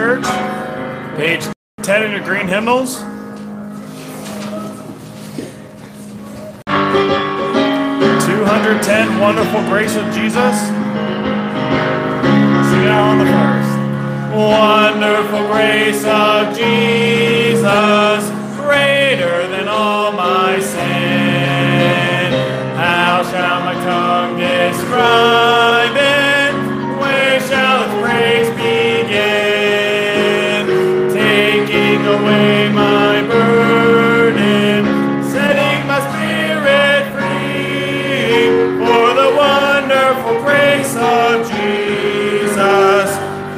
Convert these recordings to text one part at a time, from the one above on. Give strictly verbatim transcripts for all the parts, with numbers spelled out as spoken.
Church, page ten in your green hymnals. two hundred ten, Wonderful Grace of Jesus. Sing it out on the first. Wonderful grace of Jesus, greater than all my sin. How shall my tongue describe it? Where shall its praise begin? Taking away my burden, setting my spirit free, for the wonderful grace of Jesus,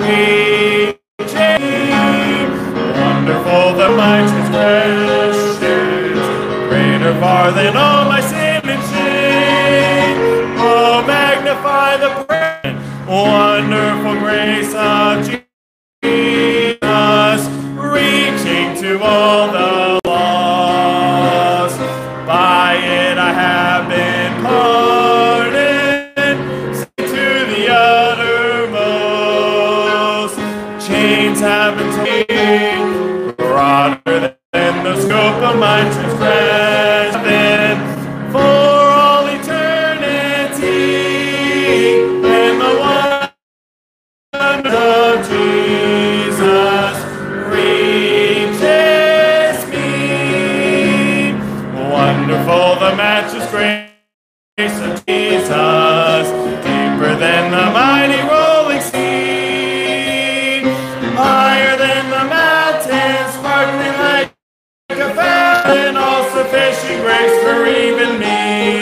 preaching. Wonderful than my transgressions, greater far than all my sin and shame. Oh, magnify the praise, wonderful grace of Jesus, reaching to all the lost. By it I have been pardoned, sent to the uttermost. Chains have been taken, broader than the scope of my transgression, for all eternity, and the wonder of Jesus reaches me. Wonderful the matchless grace of Jesus, deeper than the mighty rolling sea, higher than the mountains, sparkling like a fountain, all sufficient grace for even me.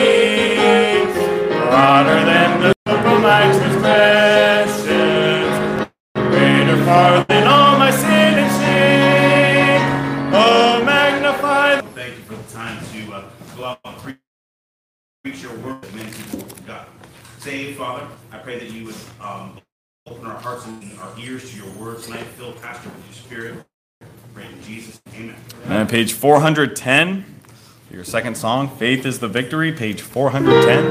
Broader than the scope of my transgressions, greater far than all my sin and shame. Oh, magnify. Thank you for the time to uh, go out and preach. Preach your word that many people will God. Say, Father, I pray that you would um, open our hearts and our ears to your words tonight. Fill Pastor with your spirit. Pray in Jesus. Amen. And page four hundred ten, your second song, Faith is the Victory, page four hundred ten.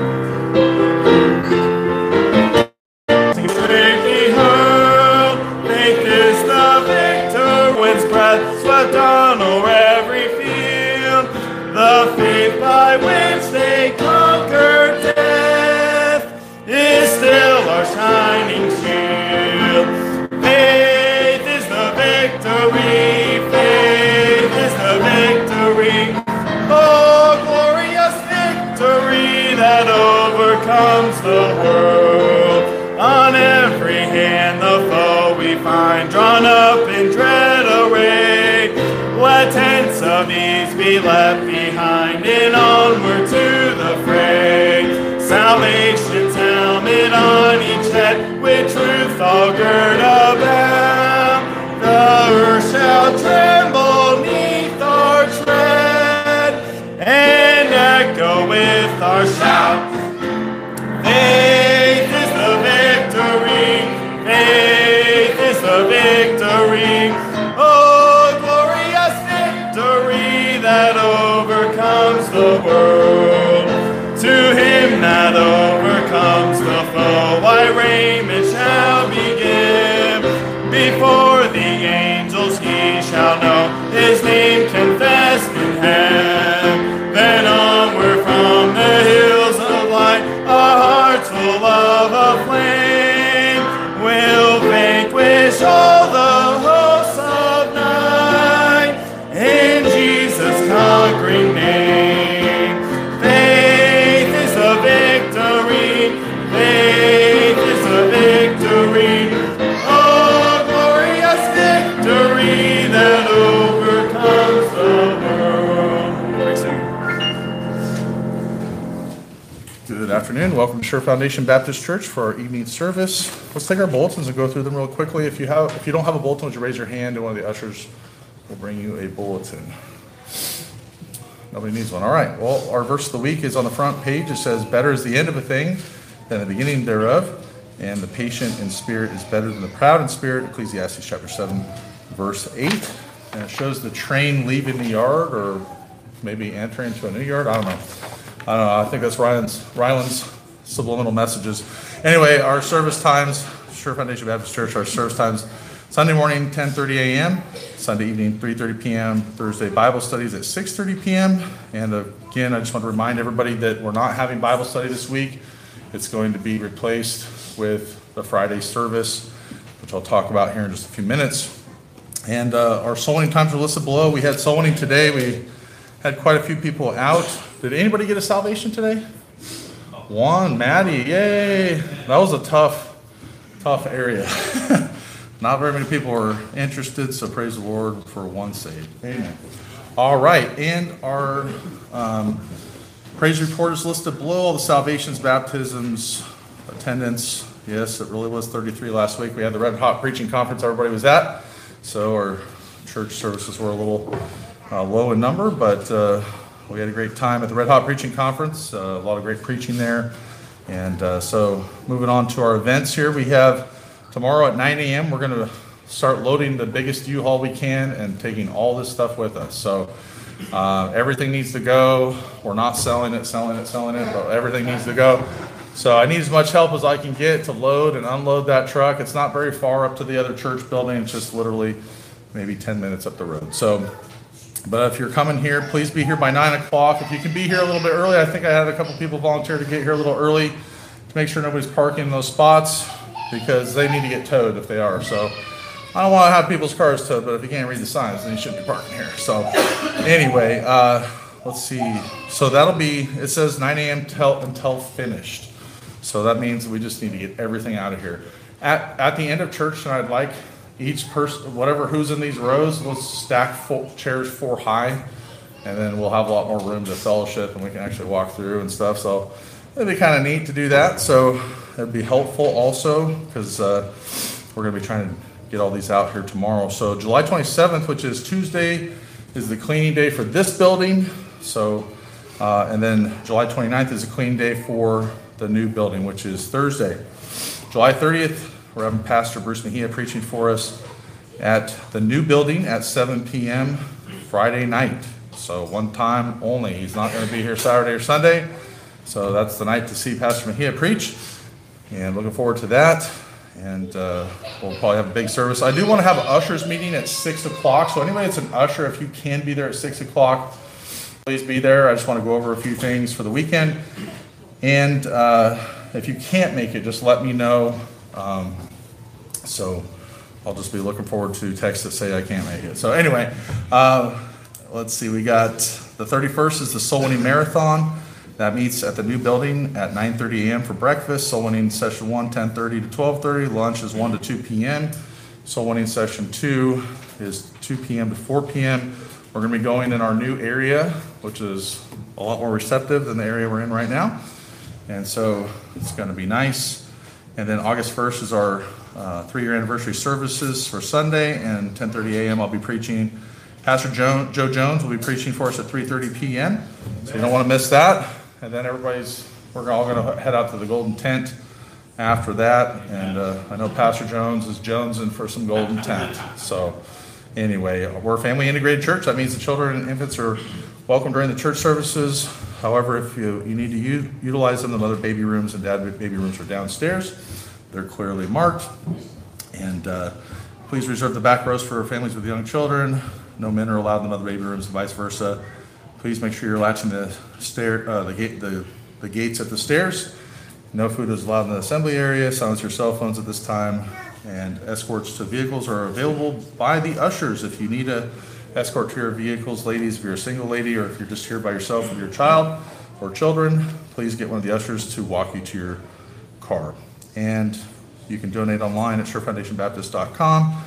Greatly hurled, faith is the victor, whence breath swept on o'er every field. The faith by which they conquered death is still our shining shield. Faith is the victory, faith is the victory. Oh, glorious victory that overcomes the world. On every hand the foe we find drawn up in dread array. Let tents of ease be left behind and onward to the fray. Salvation's helmet on each head, with truth all girt about. The earth shall tremble neath our tread, and echo with our shout. Faith is the victory, faith is the victory. Oh, glorious victory that overcomes the world. To him that overcomes the foe, why raiment shall be given. Before the angels he shall know, his name confessed in heaven. Then onward from the hills of light, our hearts full of a flame will vanquish all the hosts of night in Jesus' conquering name. Faith is the victory, faith is the victory. Oh, glorious victory that overcomes the world. Good afternoon. Welcome to Sure Foundation Baptist Church for our evening service. Let's take our bulletins and go through them real quickly. If you have, if you don't have a bulletin, would you raise your hand and one of the ushers will bring you a bulletin. Nobody needs one. All right. Well, our verse of the week is on the front page. It says, "Better is the end of a thing than the beginning thereof, and the patient in spirit is better than the proud in spirit." Ecclesiastes chapter seven, verse eight. And it shows the train leaving the yard, or maybe entering to a new yard. I don't know. I don't know. I think that's Ryan's Ryland's subliminal messages. Anyway, our service times, Sure Foundation Baptist Church, our service times Sunday morning, ten thirty a.m., Sunday evening, three thirty p.m., Thursday Bible studies at six thirty p.m. And again, I just want to remind everybody that we're not having Bible study this week. It's going to be replaced with the Friday service, which I'll talk about here in just a few minutes. And uh, our soul winning times are listed below. We had soul winning today. We had quite a few people out. Did anybody get a salvation today? One, Maddie, yay. That was a tough, tough area. Not very many people were interested, so praise the Lord for one saved. Amen. All right, and our um, praise report is listed below. All the salvations, baptisms, attendance. Yes, it really was thirty-three last week. We had the Red Hot Preaching Conference everybody was at, so our church services were a little uh, low in number, but uh, we had a great time at the Red Hot Preaching Conference. Uh, a lot of great preaching there. And uh, so moving on to our events here, we have tomorrow at nine a.m., we're going to start loading the biggest U-Haul we can and taking all this stuff with us. So uh, everything needs to go. We're not selling it, selling it, selling it, but everything needs to go. So I need as much help as I can get to load and unload that truck. It's not very far up to the other church building. It's just literally maybe ten minutes up the road. So, but if you're coming here, please be here by nine o'clock. If you can be here a little bit early, I think I had a couple people volunteer to get here a little early to make sure nobody's parking in those spots, because they need to get towed if they are. So I don't want to have people's cars towed, but if you can't read the signs, then you shouldn't be parking here. So anyway, uh, let's see. So that'll be, it says nine a.m. Until, until finished. So that means we just need to get everything out of here. At, at the end of church, and I'd like each person, whatever who's in these rows, let's stack four, chairs four high, and then we'll have a lot more room to fellowship, and we can actually walk through and stuff. So it'd be kind of neat to do that. So it'd be helpful also, because uh, we're going to be trying to get all these out here tomorrow. So July twenty-seventh, which is Tuesday, is the cleaning day for this building. So, uh, and then July twenty-ninth is a clean day for the new building, which is Thursday. July thirtieth, we're having Pastor Bruce Mejia preaching for us at the new building at seven p.m. Friday night. So one time only. He's not going to be here Saturday or Sunday. So that's the night to see Pastor Mejia preach. And looking forward to that. And uh, we'll probably have a big service. I do want to have an ushers meeting at six o'clock. So anybody that's an usher, if you can be there at six o'clock, please be there. I just want to go over a few things for the weekend. And uh, if you can't make it, just let me know. Um, so I'll just be looking forward to texts that say I can't make it. So anyway, uh, let's see. We got the thirty-first is the Soul Winning Marathon. That meets at the new building at nine thirty a.m. for breakfast. Soul Winning Session one, ten thirty to twelve thirty. Lunch is one to two p.m. Soul Winning Session two is two p.m. to four p.m. We're going to be going in our new area, which is a lot more receptive than the area we're in right now. And so it's going to be nice. And then August first is our uh, three-year anniversary services for Sunday, and ten thirty a.m. I'll be preaching. Pastor Joe, Joe Jones will be preaching for us at three thirty p.m. So you don't want to miss that. And then everybody's, we're all going to head out to the Golden Tent after that. And uh, I know Pastor Jones is jonesing for some Golden Tent. So anyway, we're a family integrated church. That means the children and infants are welcome during the church services. However, if you, you need to u- utilize them, the mother baby rooms and dad baby rooms are downstairs. They're clearly marked. And uh, please reserve the back rows for families with young children. No men are allowed in the mother baby rooms and vice versa. Please make sure you're latching the stair, uh, the gate, the, the gates at the stairs. No food is allowed in the assembly area. Silence your cell phones at this time. And escorts to vehicles are available by the ushers. If you need a escort to your vehicles, ladies, if you're a single lady, or if you're just here by yourself with your child or children, please get one of the ushers to walk you to your car. And you can donate online at sure foundation baptist dot com.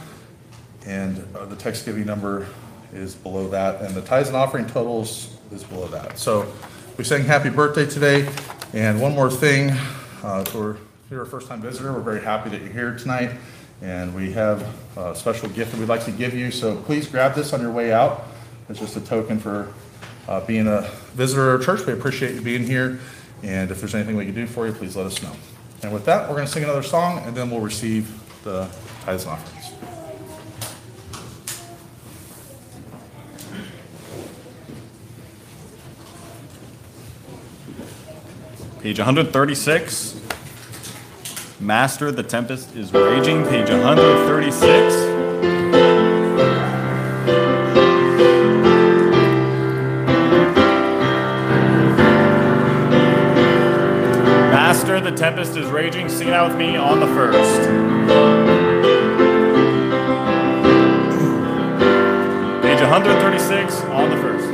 And uh, the text giving number is below that, and the tithes and offering totals is below that. So we sang happy birthday today. And one more thing, uh, for if you're a first-time visitor, we're very happy that you're here tonight, and we have a special gift that we'd like to give you. So please grab this on your way out. It's just a token for uh, being a visitor at our church. We appreciate you being here, and if there's anything we can do for you, please let us know. And with that, we're going to sing another song, and then we'll receive the tithes and offerings. Page one thirty-six, Master, the Tempest is Raging, page one thirty-six. sing it out with me on the first. Page one thirty-six on the first.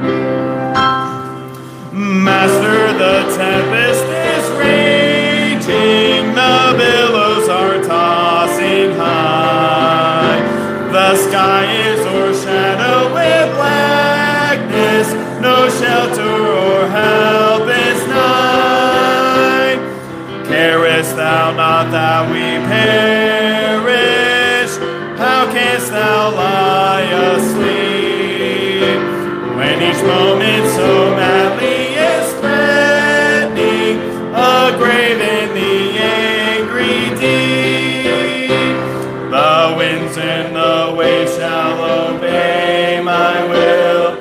Master, the tempest is raging, the billows are tossing high. The sky is o'ershadowed with blackness, no shelter or help is nigh. Carest thou not that we perish? How canst thou lie asleep, when each moment so madly is threatening a grave in the angry deep? The winds and the waves shall obey my will.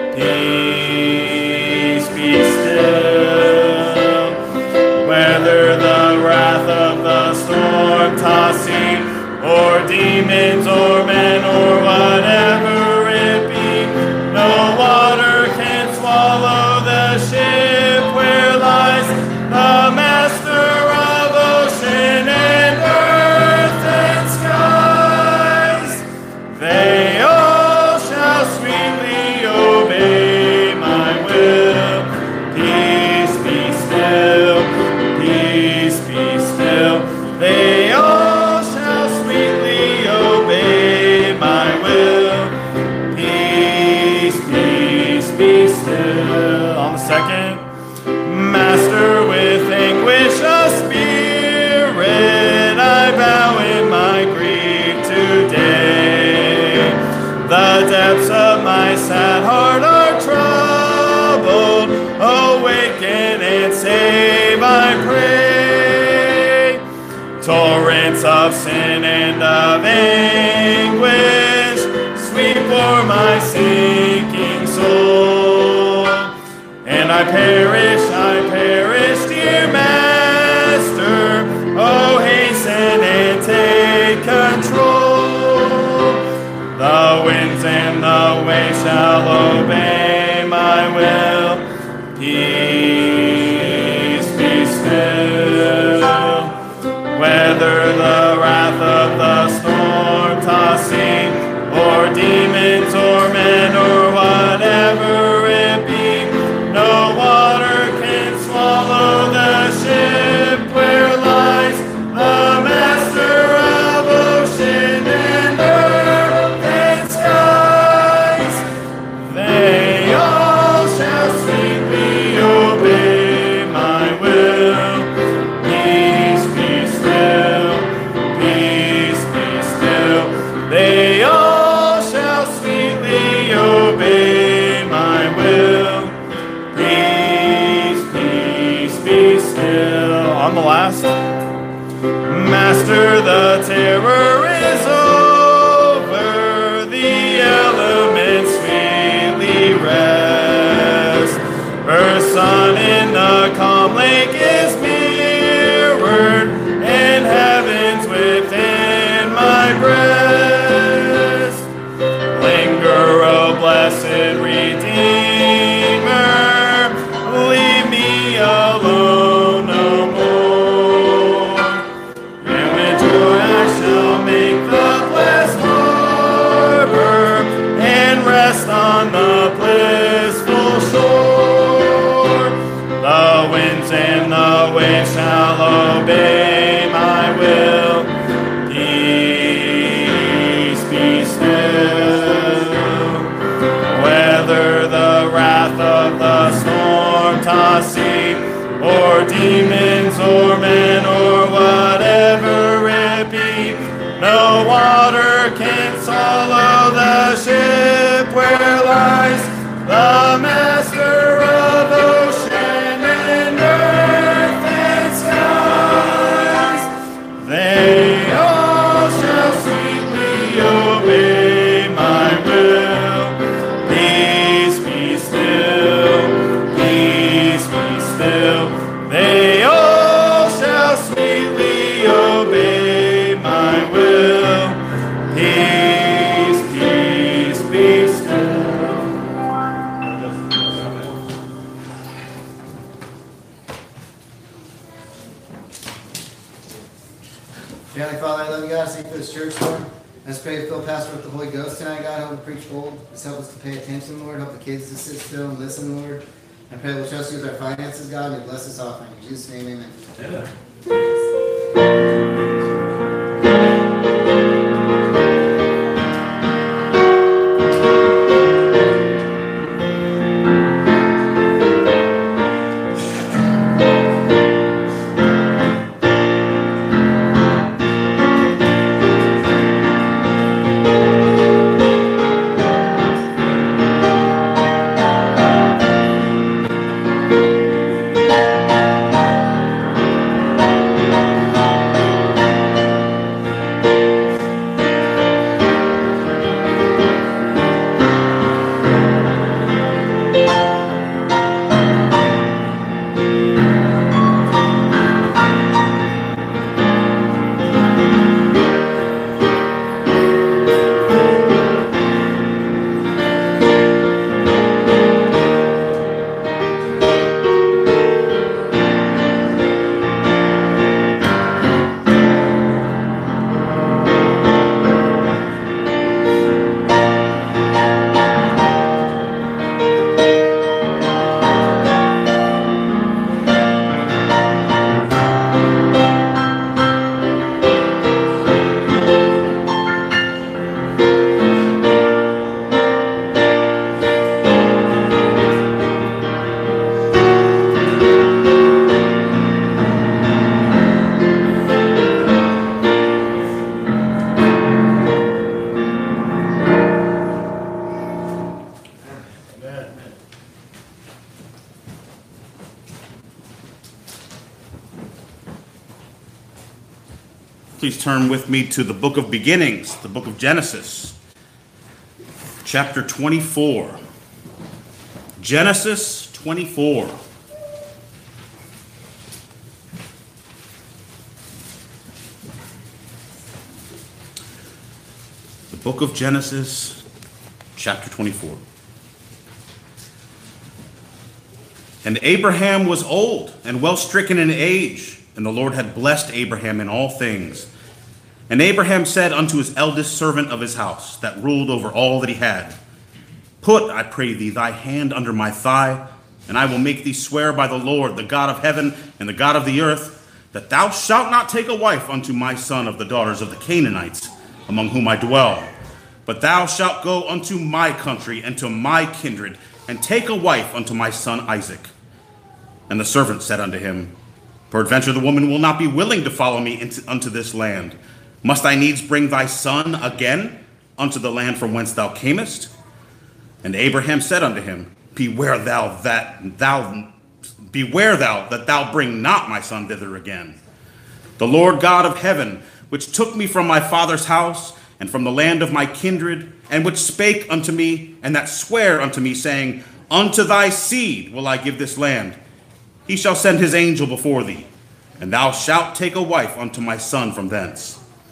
Peace, be still. Whether the wrath of the storm tossing, or demons, or men, or whatever it be, no water can swallow the ship where lies the master of ocean and earth and skies. They all shall sweetly obey my will. Peace, be still. Peace, be still. They all shall sweetly obey my will. Peace, peace, be still. On the second. Master, with anguish of spirit, I bow in my grief today. The depths of my sad heart are troubled. Awaken and save, I pray. Torrents of sin and of anguish sweep o'er my sinking soul. And I perish, I perish, dear Master. Oh, hasten and take control. The winds and the waves shall obey my will. Peace, be still. Whether the wrath of the storm tossing, or demons, or men, or whatever it be, no water can swallow the ship where lies the master of ocean and earth and skies. They all shall sweetly obey my will. Peace, be still. Peace, be still. They all shall sweetly obey my will. Peace, peace, be still. On the last. Master, the terror is over. The elements sweetly rest. Her sun in the calm lake is mirrored, and heaven's within my breast. Linger, O blessed Redeemer, leave me alone no more. And with joy I shall make the blessed harbor, and rest on the blissful shore. The winds and the waves shall obey my will. Peace, be still. Whether the wrath of the storm tossing, or demons, or men, or whatever it be, no water can swallow the ship where lies the master of ocean and earth and skies. They all shall sweetly obey my will. Peace, be still. Peace, be still. They all shall sweetly obey my will. Peace, peace, be still. this church, Lord. Let's pray to fill Pastor with the Holy Ghost tonight, God. Help him preach bold. Let's help us to pay attention, Lord. Help the kids to sit still and listen, Lord. I pray we'll trust you with our finances, God, and bless this offering. In Jesus' name, amen. Amen. Please turn with me to the book of beginnings, the book of Genesis, chapter twenty-four. Genesis twenty-four. The book of Genesis, chapter twenty-four. And Abraham was old and well stricken in age, and the Lord had blessed Abraham in all things. And Abraham said unto his eldest servant of his house, that ruled over all that he had, Put, I pray thee, thy hand under my thigh, and I will make thee swear by the Lord, the God of heaven and the God of the earth, that thou shalt not take a wife unto my son of the daughters of the Canaanites, among whom I dwell. But thou shalt go unto my country and to my kindred, and take a wife unto my son Isaac. And the servant said unto him, Peradventure the woman will not be willing to follow me into, unto this land. Must I needs bring thy son again unto the land from whence thou camest? And Abraham said unto him, Beware thou that thou beware thou that thou bring not my son thither again. The Lord God of heaven, which took me from my father's house and from the land of my kindred, and which spake unto me, and that sware unto me, saying, Unto thy seed will I give this land. He shall send his angel before thee, and thou shalt take a wife unto my son from thence.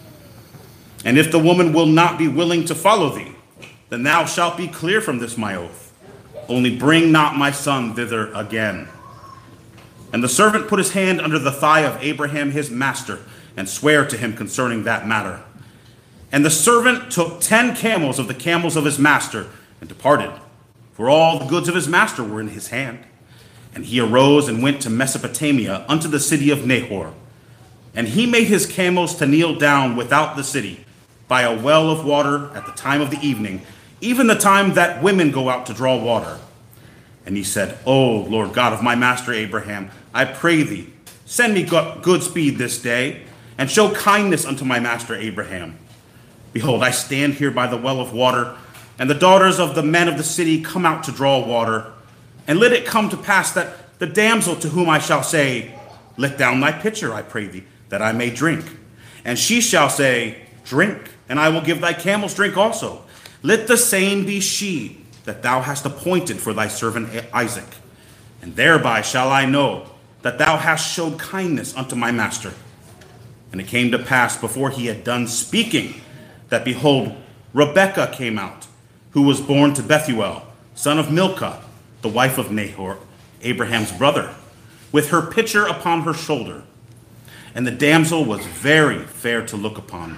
And if the woman will not be willing to follow thee, then thou shalt be clear from this my oath. Only bring not my son thither again. And the servant put his hand under the thigh of Abraham his master, and sware to him concerning that matter. And the servant took ten camels of the camels of his master, and departed, for all the goods of his master were in his hand. And he arose and went to Mesopotamia unto the city of Nahor. And he made his camels to kneel down without the city, by a well of water at the time of the evening, even the time that women go out to draw water. And he said, O Lord God of my master Abraham, I pray thee, send me good speed this day, and show kindness unto my master Abraham. Behold, I stand here by the well of water, and the daughters of the men of the city come out to draw water. And let it come to pass that the damsel to whom I shall say, Let down thy pitcher, I pray thee, that I may drink. And she shall say, Drink, and I will give thy camels drink also. Let the same be she that thou hast appointed for thy servant Isaac. And thereby shall I know that thou hast showed kindness unto my master. And it came to pass before he had done speaking, that behold, Rebekah came out, who was born to Bethuel, son of Milcah, the wife of Nahor, Abraham's brother, with her pitcher upon her shoulder. And the damsel was very fair to look upon,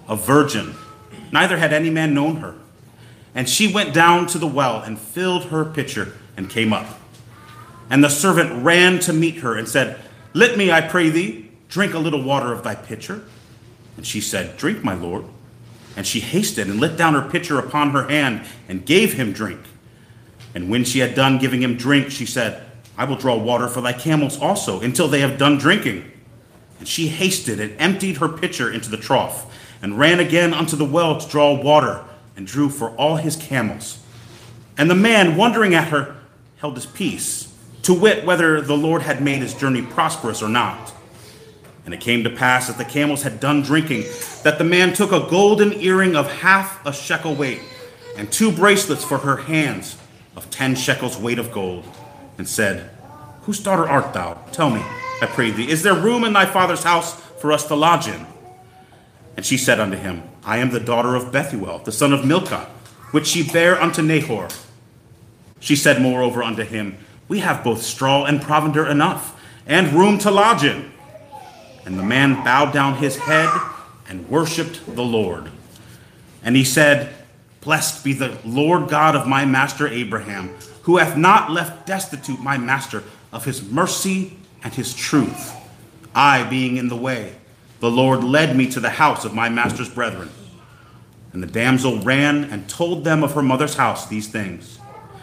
a virgin, neither had any man known her. And she went down to the well and filled her pitcher and came up. And the servant ran to meet her and said, Let me, I pray thee, drink a little water of thy pitcher. And she said, Drink, my lord. And she hasted and let down her pitcher upon her hand and gave him drink. And when she had done giving him drink, she said, I will draw water for thy camels also, until they have done drinking. And she hasted and emptied her pitcher into the trough, and ran again unto the well to draw water, and drew for all his camels. And the man, wondering at her, held his peace, to wit whether the Lord had made his journey prosperous or not. And it came to pass, that the camels had done drinking, that the man took a golden earring of half a shekel weight, and two bracelets for her hands of ten shekels weight of gold, and said, Whose daughter art thou? Tell me, I pray thee, is there room in thy father's house for us to lodge in? And she said unto him, I am the daughter of Bethuel, the son of Milcah, which she bare unto Nahor. She said moreover unto him, We have both straw and provender enough, and room to lodge in. And the man bowed down his head and worshipped the Lord. And he said, Blessed be the Lord God of my master Abraham, who hath not left destitute my master of his mercy and his truth. I being in the way, the Lord led me to the house of my master's brethren. And the damsel ran and told them of her mother's house these things.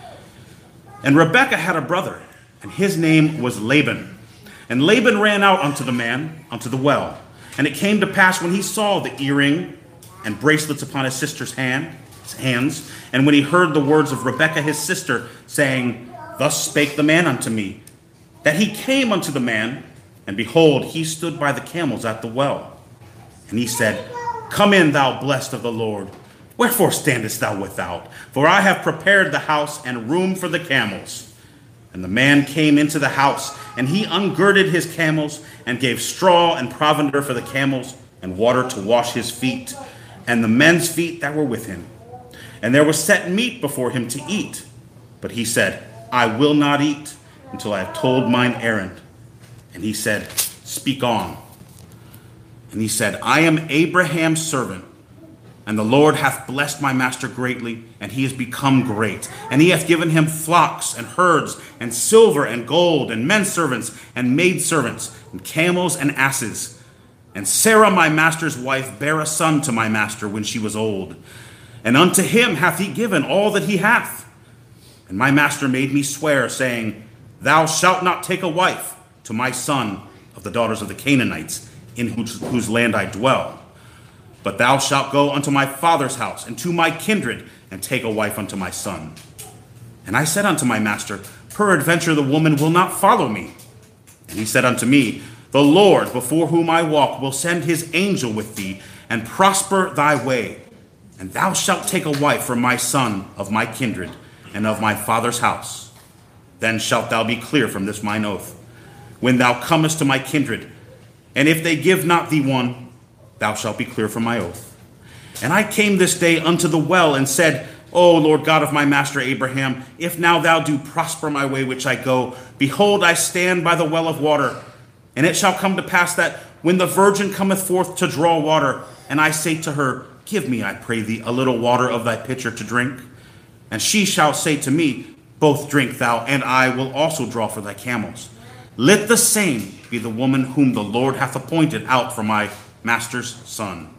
And Rebekah had a brother, and his name was Laban. And Laban ran out unto the man, unto the well. And it came to pass, when he saw the earring and bracelets upon his sister's hand, his hands, and when he heard the words of Rebekah his sister, saying, Thus spake the man unto me, that he came unto the man, and behold, he stood by the camels at the well. And he said, Come in, thou blessed of the Lord. Wherefore standest thou without? For I have prepared the house and room for the camels. And the man came into the house, and he ungirded his camels, and gave straw and provender for the camels, and water to wash his feet, and the men's feet that were with him. And there was set meat before him to eat. But he said, I will not eat until I have told mine errand. And he said, Speak on. And he said, I am Abraham's servant, and the Lord hath blessed my master greatly, and he is become great. And he hath given him flocks and herds, and silver and gold, and men servants and maid servants, and camels and asses. And Sarah my master's wife bare a son to my master when she was old. And unto him hath he given all that he hath. And my master made me swear, saying, Thou shalt not take a wife to my son of the daughters of the Canaanites, in whose, whose land I dwell. But thou shalt go unto my father's house, and to my kindred, and take a wife unto my son. And I said unto my master, Peradventure the woman will not follow me. And he said unto me, The Lord, before whom I walk, will send his angel with thee, and prosper thy way. And thou shalt take a wife for my son of my kindred, and of my father's house. Then shalt thou be clear from this mine oath, when thou comest to my kindred. And if they give not thee one, thou shalt be clear from my oath. And I came this day unto the well, and said, O Lord God of my master Abraham, if now thou do prosper my way which I go, behold, I stand by the well of water. And it shall come to pass that, when the virgin cometh forth to draw water, and I say to her, Give me, I pray thee, a little water of thy pitcher to drink. And she shall say to me, Both drink thou, and I will also draw for thy camels. Let the same be the woman whom the Lord hath appointed out for my master's son.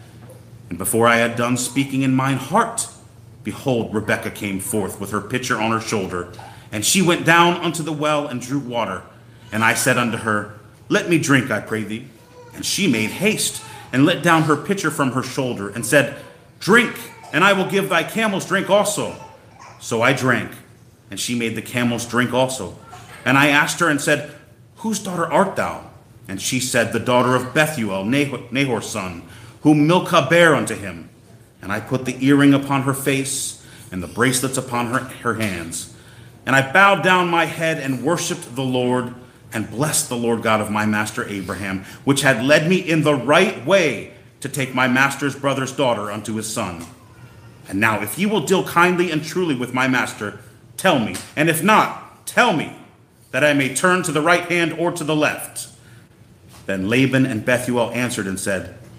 And before I had done speaking in mine heart, behold, Rebekah came forth with her pitcher on her shoulder, and she went down unto the well and drew water. And I said unto her, Let me drink, I pray thee. And she made haste, and let down her pitcher from her shoulder, and said, Drink, and I will give thy camels drink also. So I drank, and she made the camels drink also. And I asked her and said, Whose daughter art thou? And she said, The daughter of Bethuel, Nahor's son, whom Milcah bare unto him. And I put the earring upon her face, and the bracelets upon her, her hands. And I bowed down my head and worshipped the Lord, and blessed the Lord God of my master Abraham, which had led me in the right way to take my master's brother's daughter unto his son. And now, if ye will deal kindly and truly with my master, tell me, and if not, tell me, that I may turn to the right hand or to the left. Then Laban and Bethuel answered and said,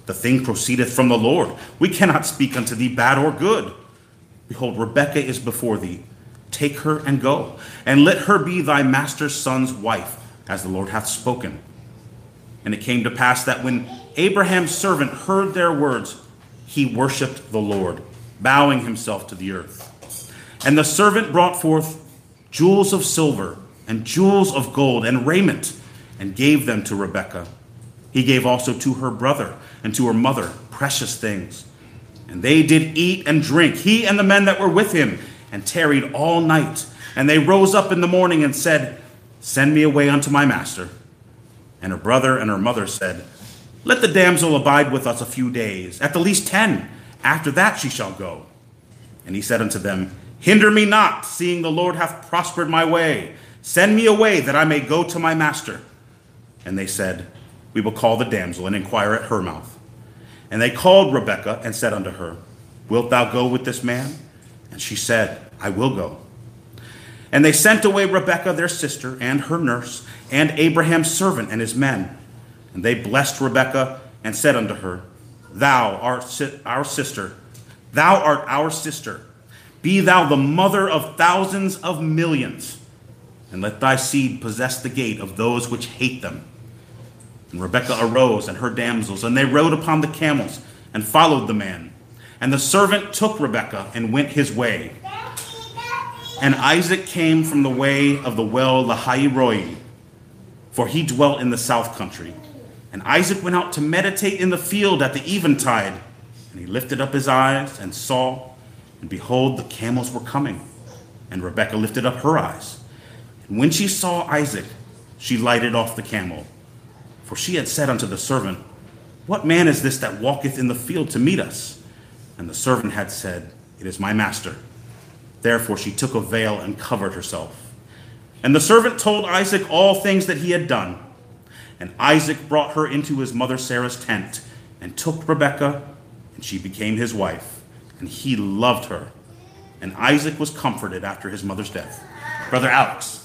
The thing proceedeth from the Lord. We cannot speak unto thee bad or good. Behold, Rebekah is before thee. Take her and go, and let her be thy master's son's wife, as the Lord hath spoken. And it came to pass that when Abraham's servant heard their words, he worshipped the Lord, bowing himself to the earth. And the servant brought forth jewels of silver and jewels of gold and raiment, and gave them to Rebekah. He gave also to her brother and to her mother precious things. And they did eat and drink, he and the men that were with him, and tarried all night. And they rose up in the morning and said, Send me away unto my master. And her brother and her mother said, Let the damsel abide with us a few days, at the least ten. After that she shall go. And he said unto them, Hinder me not, seeing the Lord hath prospered my way. Send me away, that I may go to my master. And they said, We will call the damsel, and inquire at her mouth. And they called Rebekah, and said unto her, Wilt thou go with this man? And she said, I will go. And they sent away Rebekah their sister, and her nurse, and Abraham's servant and his men. And they blessed Rebekah, and said unto her, Thou art si- our sister, thou art our sister. Be thou the mother of thousands of millions, and let thy seed possess the gate of those which hate them. And Rebekah arose, and her damsels, and they rode upon the camels, and followed the man. And the servant took Rebekah, and went his way. And Isaac came from the way of the well Lahairoi, for he dwelt in the south country. And Isaac went out to meditate in the field at the eventide. And he lifted up his eyes, and saw, and behold, the camels were coming. And Rebekah lifted up her eyes. And when she saw Isaac, she lighted off the camel. For she had said unto the servant, What man is this that walketh in the field to meet us? And the servant had said, It is my master. Therefore she took a veil and covered herself. And the servant told Isaac all things that he had done. And Isaac brought her into his mother Sarah's tent, and took Rebekah, and she became his wife. And he loved her. And Isaac was comforted after his mother's death. Brother Alex.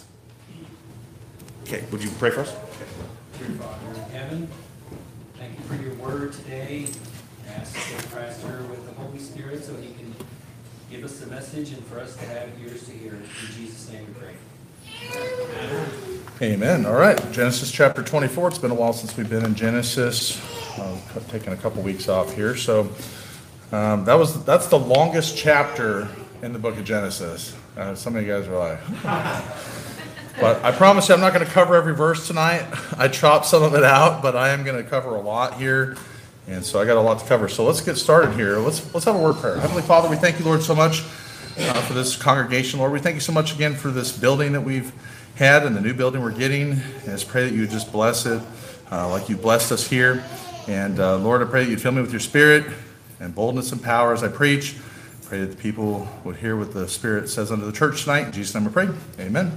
Okay, would you pray for us? Father in heaven, thank you for your word today. I ask that you Christ her with the Holy Spirit so he can give us the message and for us to have ears to hear. In Jesus' name we pray. Amen. Amen. All right, Genesis chapter twenty-four. It's been a while since we've been in Genesis. Uh, taking a couple weeks off here. So um, that was that's the longest chapter in the book of Genesis. Uh, some of you guys are like... But I promise you I'm not going to cover every verse tonight. I chopped some of it out, but I am going to cover a lot here. And so I got a lot to cover. So let's get started here. Let's let's have a word prayer. Heavenly Father, we thank you, Lord, so much uh, for this congregation. Lord, we thank you so much again for this building that we've had and the new building we're getting. And I just pray that you would just bless it uh, like you blessed us here. And uh, Lord, I pray that you'd fill me with your spirit and boldness and power as I preach. I pray that the people would hear what the Spirit says unto the church tonight. In Jesus' name we pray. Amen.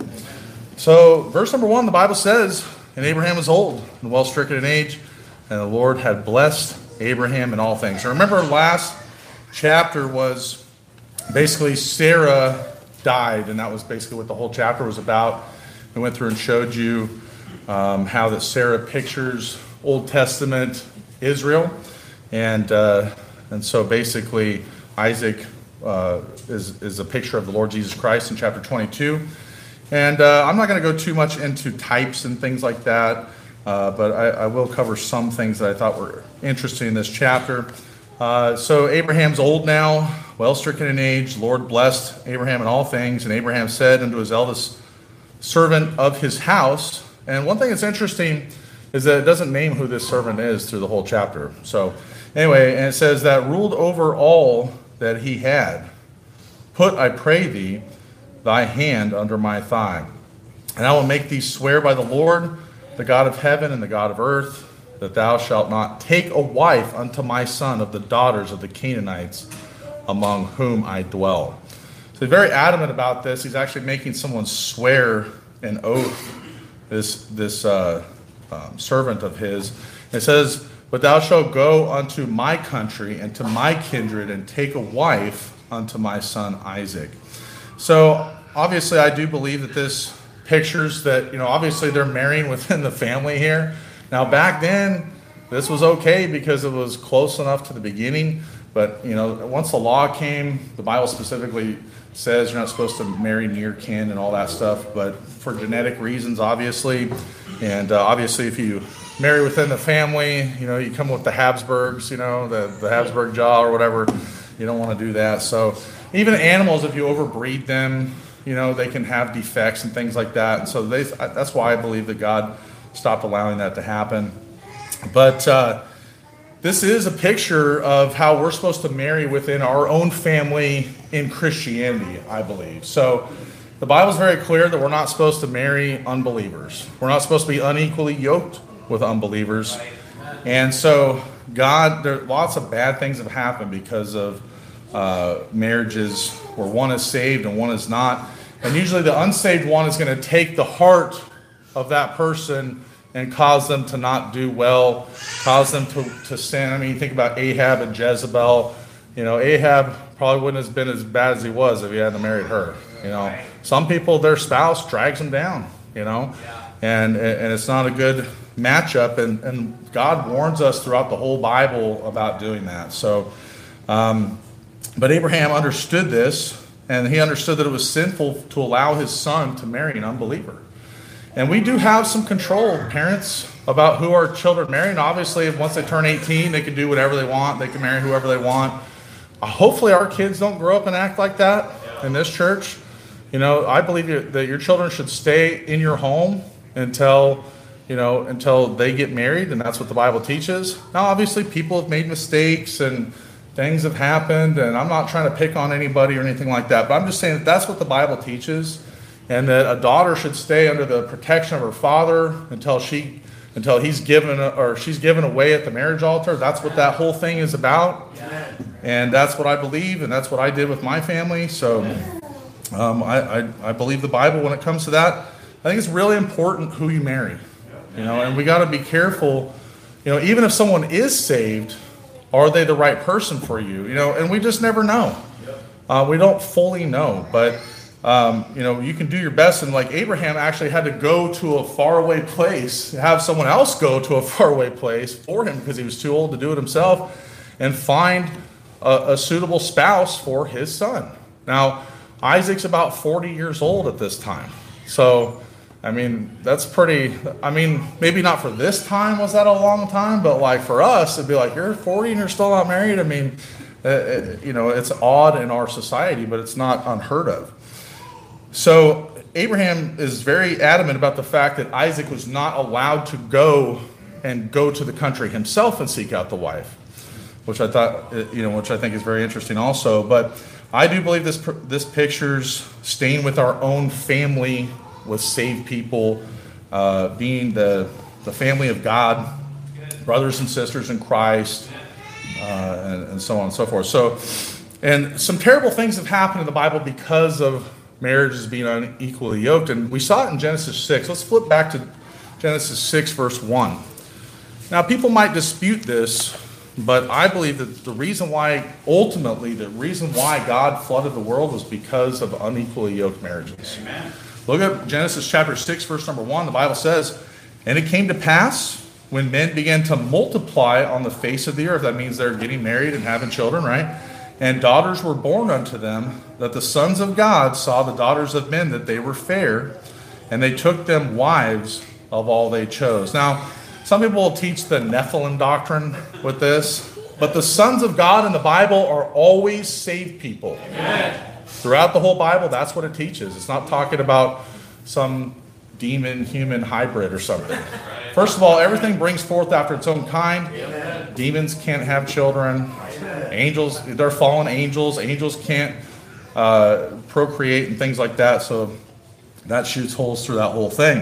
So, verse number one, the Bible says, And Abraham was old and well stricken in age, and the Lord had blessed Abraham in all things. So remember, last chapter was basically Sarah died, and that was basically what the whole chapter was about. We went through and showed you um, how that Sarah pictures Old Testament Israel, and uh, and so basically Isaac uh, is is a picture of the Lord Jesus Christ in chapter twenty-two. And uh, I'm not going to go too much into types and things like that, uh, but I, I will cover some things that I thought were interesting in this chapter. Uh, so Abraham's old now, well stricken in age. Lord blessed Abraham in all things. And Abraham said unto his eldest servant of his house. And one thing that's interesting is that it doesn't name who this servant is through the whole chapter. So anyway, and it says that ruled over all that he had. Put, I pray thee, thy hand under my thigh. And I will make thee swear by the Lord, the God of heaven and the God of earth, that thou shalt not take a wife unto my son of the daughters of the Canaanites among whom I dwell. So he's very adamant about this. He's actually making someone swear an oath, this, this uh, um, servant of his. It says, But thou shalt go unto my country and to my kindred and take a wife unto my son Isaac. So obviously I do believe that this pictures that, you know, obviously they're marrying within the family here. Now back then, this was okay because it was close enough to the beginning. But, you know, once the law came, the Bible specifically says you're not supposed to marry near kin and all that stuff, but for genetic reasons, obviously. And uh, obviously, if you marry within the family, you know, you come with the Habsburgs, you know, the, the Habsburg jaw or whatever. You don't want to do that. So even animals, if you overbreed them, you know, they can have defects and things like that. And so they, that's why I believe that God stopped allowing that to happen. But uh, this is a picture of how we're supposed to marry within our own family in Christianity, I believe. So the Bible's very clear that we're not supposed to marry unbelievers. We're not supposed to be unequally yoked with unbelievers. And so God, there lots of bad things have happened because of uh, marriages where one is saved and one is not. And usually the unsaved one is going to take the heart of that person and cause them to not do well, cause them to, to sin. I mean, you think about Ahab and Jezebel. You know, Ahab probably wouldn't have been as bad as he was if he hadn't married her. You know, some people, their spouse drags them down, you know, and and it's not a good matchup. And, and God warns us throughout the whole Bible about doing that. So, um, but Abraham understood this, and he understood that it was sinful to allow his son to marry an unbeliever. And we do have some control, parents, about who our children marry. And obviously, once they turn eighteen, they can do whatever they want. They can marry whoever they want. Uh, hopefully, our kids don't grow up and act like that in this church. You know, I believe that your children should stay in your home until, you know, until they get married, and that's what the Bible teaches. Now, obviously, people have made mistakes and things have happened, and I'm not trying to pick on anybody or anything like that, but I'm just saying that that's what the Bible teaches. And that a daughter should stay under the protection of her father until she, until he's given or she's given away at the marriage altar. That's what that whole thing is about, and that's what I believe, and that's what I did with my family. So, um, I, I I believe the Bible when it comes to that. I think it's really important who you marry, you know, and we got to be careful. You know, even if someone is saved, are they the right person for you? You know, and we just never know. Uh, we don't fully know, but. Um, you know, you can do your best, and like Abraham actually had to go to a faraway place, have someone else go to a faraway place for him because he was too old to do it himself, and find a, a suitable spouse for his son. Now, Isaac's about forty years old at this time. So, I mean, that's pretty, I mean, maybe not for this time was that a long time, but like for us, it'd be like, you're forty and you're still not married? I mean, it, it, you know, it's odd in our society, but it's not unheard of. So Abraham is very adamant about the fact that Isaac was not allowed to go and go to the country himself and seek out the wife, which I thought, you know, which I think is very interesting also. But I do believe this this picture's staying with our own family, with saved people, uh, being the the family of God, brothers and sisters in Christ, uh, and, and so on and so forth. So, and some terrible things have happened in the Bible because of marriages being unequally yoked, and we saw it in Genesis six. Let's flip back to Genesis six, verse one. Now, people might dispute this, but I believe that the reason why, ultimately, the reason why God flooded the world was because of unequally yoked marriages. Amen. Look at Genesis chapter six, verse number one. The Bible says, "And it came to pass, when men began to multiply on the face of the earth," that means they're getting married and having children, right? "And daughters were born unto them, that the sons of God saw the daughters of men, that they were fair, and they took them wives of all they chose." Now, some people will teach the Nephilim doctrine with this, but the sons of God in the Bible are always saved people. Amen. Throughout the whole Bible, that's what it teaches. It's not talking about some demon-human hybrid or something. First of all, everything brings forth after its own kind. Amen. Demons can't have children. Angels, they're fallen angels. Angels can't uh, procreate and things like that. So that shoots holes through that whole thing.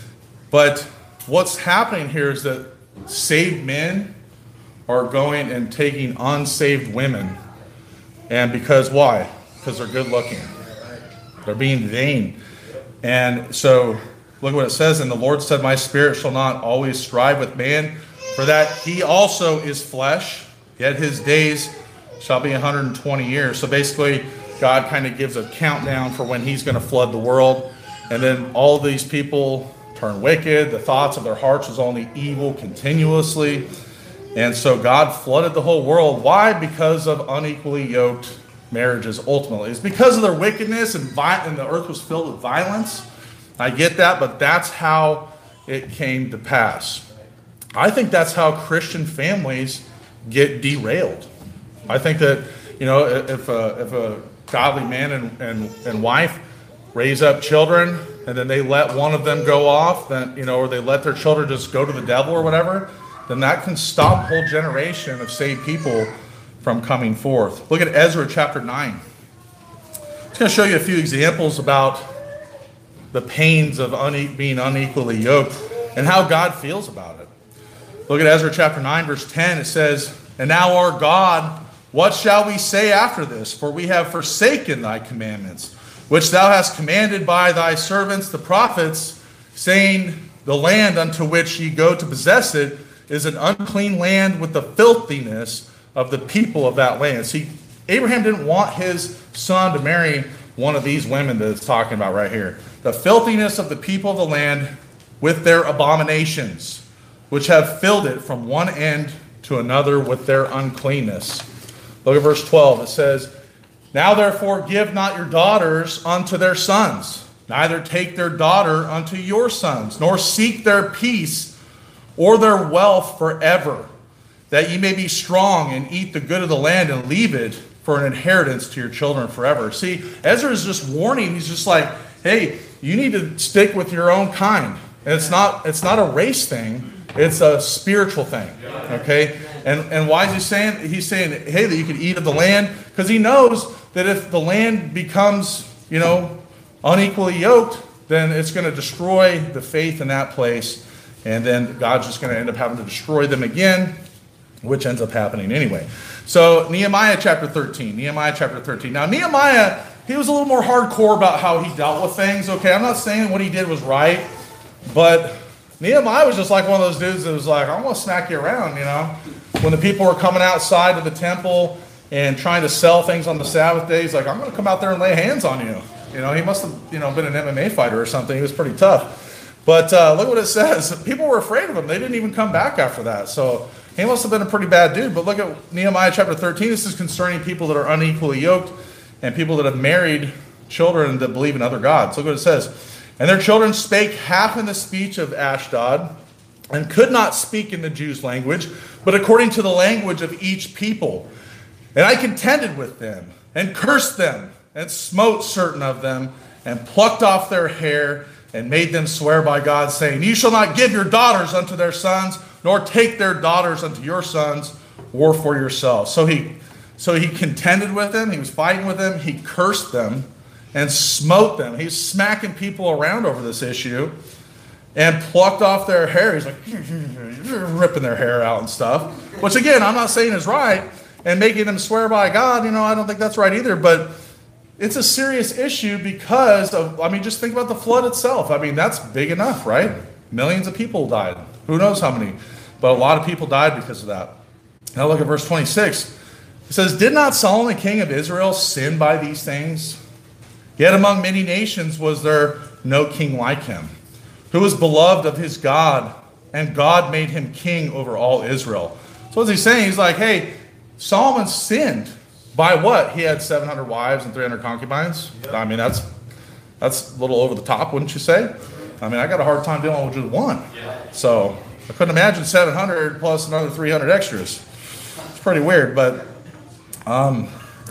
But what's happening here is that saved men are going and taking unsaved women. And because why? Because they're good looking. They're being vain. And so look what it says. "And the Lord said, My spirit shall not always strive with man, for that he also is flesh. Yet his days shall be one hundred twenty years. So basically, God kind of gives a countdown for when he's going to flood the world. And then all these people turn wicked. The thoughts of their hearts is only evil continuously. And so God flooded the whole world. Why? Because of unequally yoked marriages, ultimately. It's because of their wickedness, and, vi- and the earth was filled with violence. I get that, but that's how it came to pass. I think that's how Christian families get derailed. I think that, you know, if a, if a godly man and, and, and wife raise up children, and then they let one of them go off, then, you know, or they let their children just go to the devil or whatever, then that can stop a whole generation of saved people from coming forth. Look at Ezra chapter nine. I'm just going to show you a few examples about the pains of une- being unequally yoked and how God feels about it. Look at Ezra chapter nine, verse ten. It says, "And now, our God, what shall we say after this? For we have forsaken thy commandments, which thou hast commanded by thy servants the prophets, saying, the land unto which ye go to possess it is an unclean land with the filthiness of the people of that land." See, Abraham didn't want his son to marry one of these women that it's talking about right here. The filthiness of the people of the land with their abominations, which have filled it from one end to another with their uncleanness. Look at verse twelve. It says, "Now therefore give not your daughters unto their sons, neither take their daughter unto your sons, nor seek their peace or their wealth forever, that ye may be strong and eat the good of the land and leave it for an inheritance to your children forever." See, Ezra is just warning. He's just like, hey, you need to stick with your own kind. And it's not, it's not a race thing. It's a spiritual thing. Okay? And, and why is he saying? He's saying, hey, that you can eat of the land. Because he knows that if the land becomes, you know, unequally yoked, then it's going to destroy the faith in that place. And then God's just going to end up having to destroy them again, which ends up happening anyway. So Nehemiah chapter thirteen. Nehemiah chapter thirteen. Now Nehemiah, he was a little more hardcore about how he dealt with things. Okay, I'm not saying what he did was right, but Nehemiah was just like one of those dudes that was like, I'm going to smack you around, you know. When the people were coming outside of the temple and trying to sell things on the Sabbath days, like, I'm going to come out there and lay hands on you. You know, he must have, you know, been an M M A fighter or something. He was pretty tough. But uh, look what it says. People were afraid of him. They didn't even come back after that. So he must have been a pretty bad dude. But look at Nehemiah chapter thirteen. This is concerning people that are unequally yoked and people that have married children that believe in other gods. Look what it says. "And their children spake half in the speech of Ashdod, and could not speak in the Jews' language, but according to the language of each people. And I contended with them, and cursed them, and smote certain of them, and plucked off their hair, and made them swear by God, saying, Ye shall not give your daughters unto their sons, nor take their daughters unto your sons, or for yourselves." So he, so he contended with them, he was fighting with them, he cursed them, and smote them. He's smacking people around over this issue, and plucked off their hair. He's like, ripping their hair out and stuff, which again, I'm not saying is right, and making them swear by God, you know, I don't think that's right either, but it's a serious issue because of, I mean, just think about the flood itself. I mean, that's big enough, right? Millions of people died. Who knows how many? But a lot of people died because of that. Now look at verse twenty-six. It says, "Did not Solomon king of Israel sin by these things? Yet among many nations was there no king like him, who was beloved of his God, and God made him king over all Israel." So what's he saying? He's like, hey, Solomon sinned. By what? He had seven hundred wives and three hundred concubines. Yep. I mean, that's that's a little over the top, wouldn't you say? I mean, I got a hard time dealing with just one. Yeah. So I couldn't imagine seven hundred plus another three hundred extras. It's pretty weird, but um,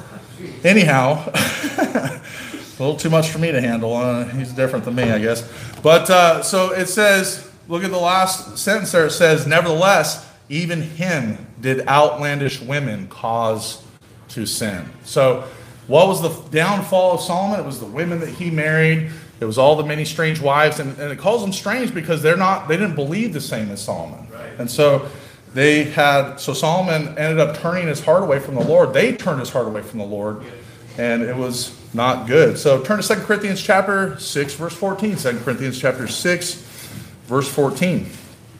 anyhow, a little too much for me to handle. Uh, he's different than me, I guess. But uh, so it says, look at the last sentence there. It says, "Nevertheless, even him did outlandish women cause to sin." So what was the downfall of Solomon? It was the women that he married. It was all the many strange wives. And, and it calls them strange because they're not, they didn't believe the same as Solomon. Right. And so they had, so Solomon ended up turning his heart away from the Lord. They turned his heart away from the Lord. And it was not good. So turn to Second Corinthians chapter six, verse fourteen. Second Corinthians chapter six, verse fourteen.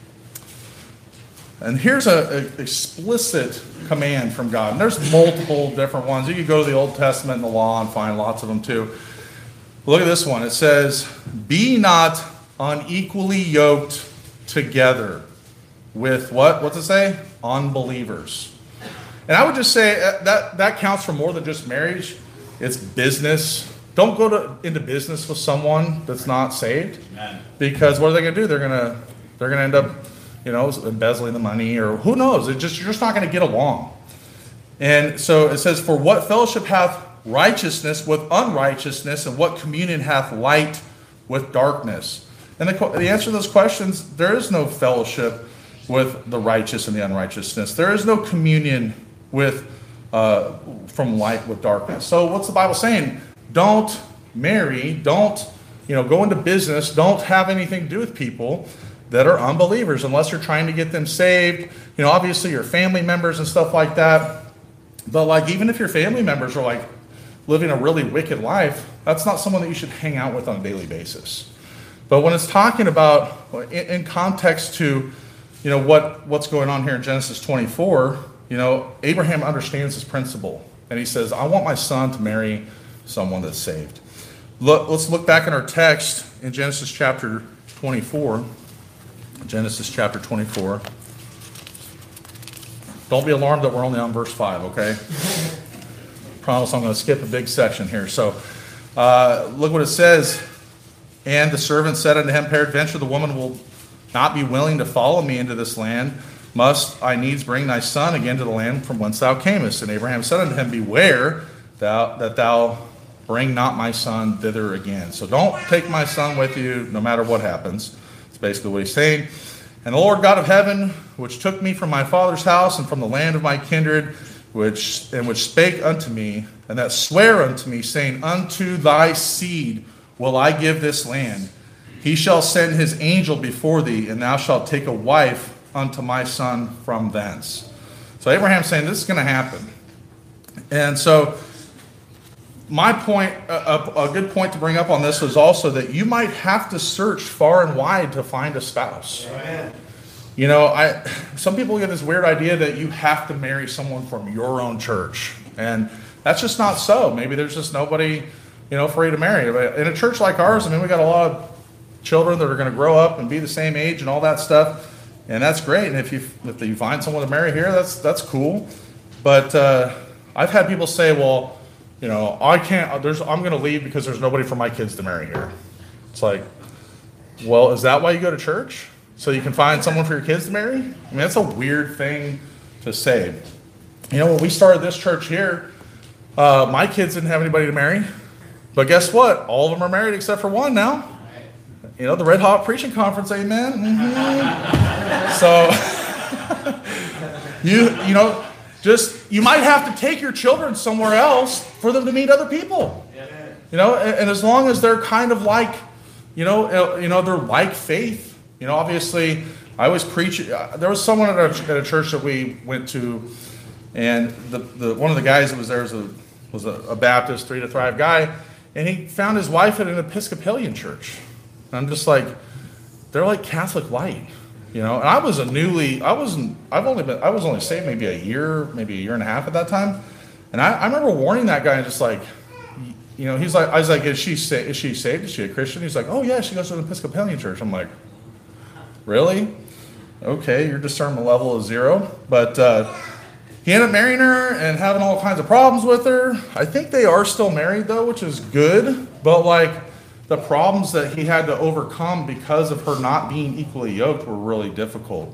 And here's an explicit command from God. And there's multiple different ones. You could go to the Old Testament and the law and find lots of them too. Look at this one. It says, "Be not unequally yoked together with" what? What's it say? unbelievers. And I would just say that that counts for more than just marriage. It's business. Don't go to, into business with someone that's not saved. Amen. Because what are they going to do? They're going to they're going to end up, you know, embezzling the money, or who knows? It just you're just not going to get along. And so it says, "For what fellowship hath righteousness with unrighteousness, and what communion hath light with darkness?" And the, the answer to those questions, there is no fellowship with the righteous and the unrighteousness. There is no communion with uh, from light with darkness. So what's the Bible saying? Don't marry, don't, you know, go into business, don't have anything to do with people that are unbelievers unless you're trying to get them saved. You know, obviously your family members and stuff like that. But like, even if your family members are like living a really wicked life, that's not someone that you should hang out with on a daily basis. But when it's talking about, in, in context to, you know, what, what's going on here in Genesis twenty-four, you know, Abraham understands this principle. And he says, I want my son to marry someone that's saved. Look, let's look back in our text in Genesis chapter twenty-four. Genesis chapter twenty-four. Don't be alarmed that we're only on verse five, okay? Promise I'm going to skip a big section here. So uh, look what it says. And the servant said unto him, Peradventure the woman will not be willing to follow me into this land. Must I needs bring thy son again to the land from whence thou camest? And Abraham said unto him, Beware thou, that thou bring not my son thither again. So don't take my son with you no matter what happens. That's basically what he's saying. And the Lord God of heaven, which took me from my father's house and from the land of my kindred, which and which spake unto me, and that sware unto me, saying, Unto thy seed will I give this land. He shall send his angel before thee, and thou shalt take a wife unto my son from thence. So Abraham's saying this is going to happen. And so my point, a, a good point to bring up on this is also that you might have to search far and wide to find a spouse. Amen. You know, I some people get this weird idea that you have to marry someone from your own church. And that's just not so. Maybe there's just nobody, you know, for you to marry. But in a church like ours, I mean, we got a lot of children that are going to grow up and be the same age and all that stuff. And that's great. And if you if you find someone to marry here, that's that's cool. But uh, I've had people say, well, you know, I can't, there's, I'm going to leave because there's nobody for my kids to marry here. It's like, well, is that why you go to church? So you can find someone for your kids to marry? I mean, that's a weird thing to say. You know, when we started this church here, uh, my kids didn't have anybody to marry. But guess what? All of them are married except for one now. You know, the Red Hot Preaching Conference, amen. Mm-hmm. So, you, you know, just, you might have to take your children somewhere else for them to meet other people. You know, and, and as long as they're kind of like, you know, you know, they're like faith. You know, obviously, I always preach. Uh, there was someone at a, at a church that we went to, and the, the one of the guys that was there was a was a, a Baptist, Three to Thrive guy, and he found his wife at an Episcopalian church. And I'm just like, they're like Catholic light. You know, and I was a newly, I wasn't, I've only been, I was only saved maybe a year, maybe a year and a half at that time. And I, I remember warning that guy, and just like, you know, he's like, I was like, is she, sa- is she saved? Is she a Christian? He's like, oh yeah, she goes to an Episcopalian church. I'm like, really? Okay, your discernment level is zero. But uh, he ended up marrying her and having all kinds of problems with her. I think they are still married though, which is good. But like, the problems that he had to overcome because of her not being equally yoked were really difficult.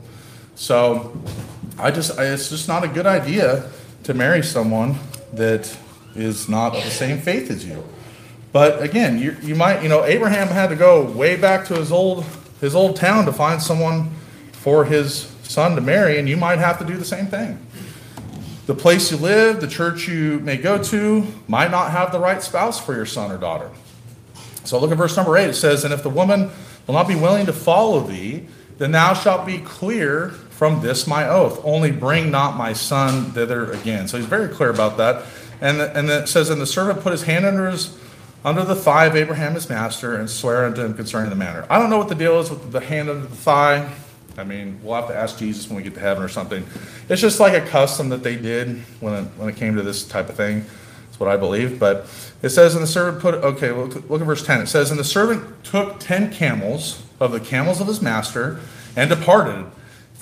So I just, I, it's just not a good idea to marry someone that is not of the same faith as you. But again, you, you might, you know, Abraham had to go way back to his old, his old town to find someone for his son to marry, and you might have to do the same thing. The place you live, the church you may go to, might not have the right spouse for your son or daughter. So look at verse number eight. It says, And if the woman will not be willing to follow thee, then thou shalt be clear from this my oath. Only bring not my son thither again. So he's very clear about that. And, the, and it says, And the servant put his hand under his under the thigh of Abraham his master, and swear unto him concerning the matter. I don't know what the deal is with the hand under the thigh. I mean, we'll have to ask Jesus when we get to heaven or something. It's just like a custom that they did when it, when it came to this type of thing. That's what I believe. But it says, and the servant put, okay, look, look at verse ten. It says, And the servant took ten camels of the camels of his master and departed.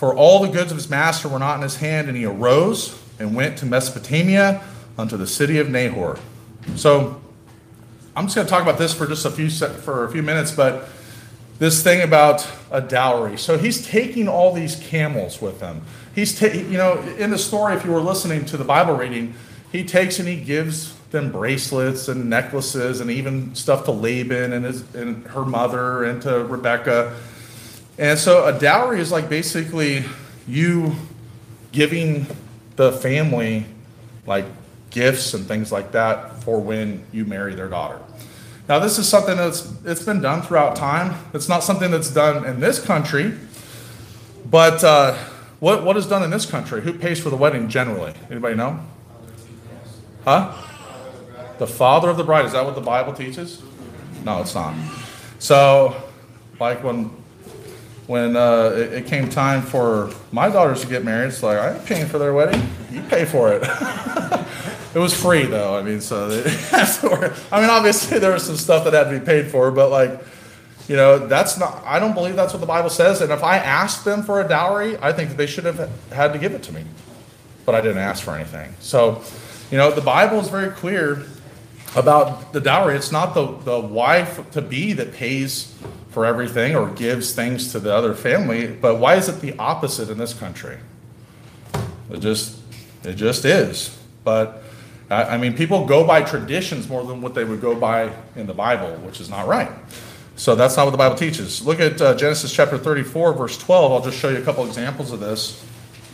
For all the goods of his master were not in his hand, and he arose and went to Mesopotamia unto the city of Nahor. So I'm just going to talk about this for just a few for a few minutes, but this thing about a dowry. So he's taking all these camels with him. He's ta- you know, in the story, if you were listening to the Bible reading, he takes and he gives them bracelets and necklaces and even stuff to Laban and his and her mother and to Rebecca. And so a dowry is like basically you giving the family like gifts and things like that for when you marry their daughter. Now this is something that's it's been done throughout time. It's not something that's done in this country, but uh, what what is done in this country? Who pays for the wedding generally? Anybody know? Huh? The father of the bride. Is that what the Bible teaches? No, it's not. So, like when when uh, it, it came time for my daughters to get married, it's like, I ain't paying for their wedding. You pay for it. It was free though. I mean, so they, I mean, obviously there was some stuff that had to be paid for, but like, you know, that's not. I don't believe that's what the Bible says. And if I asked them for a dowry, I think that they should have had to give it to me, but I didn't ask for anything. So, you know, the Bible is very clear about the dowry. It's not the, the wife-to-be that pays for everything or gives things to the other family, but why is it the opposite in this country? It just it just is. But, I, I mean, people go by traditions more than what they would go by in the Bible, which is not right. So that's not what the Bible teaches. Look at uh, Genesis chapter thirty-four, verse twelve. I'll just show you a couple examples of this.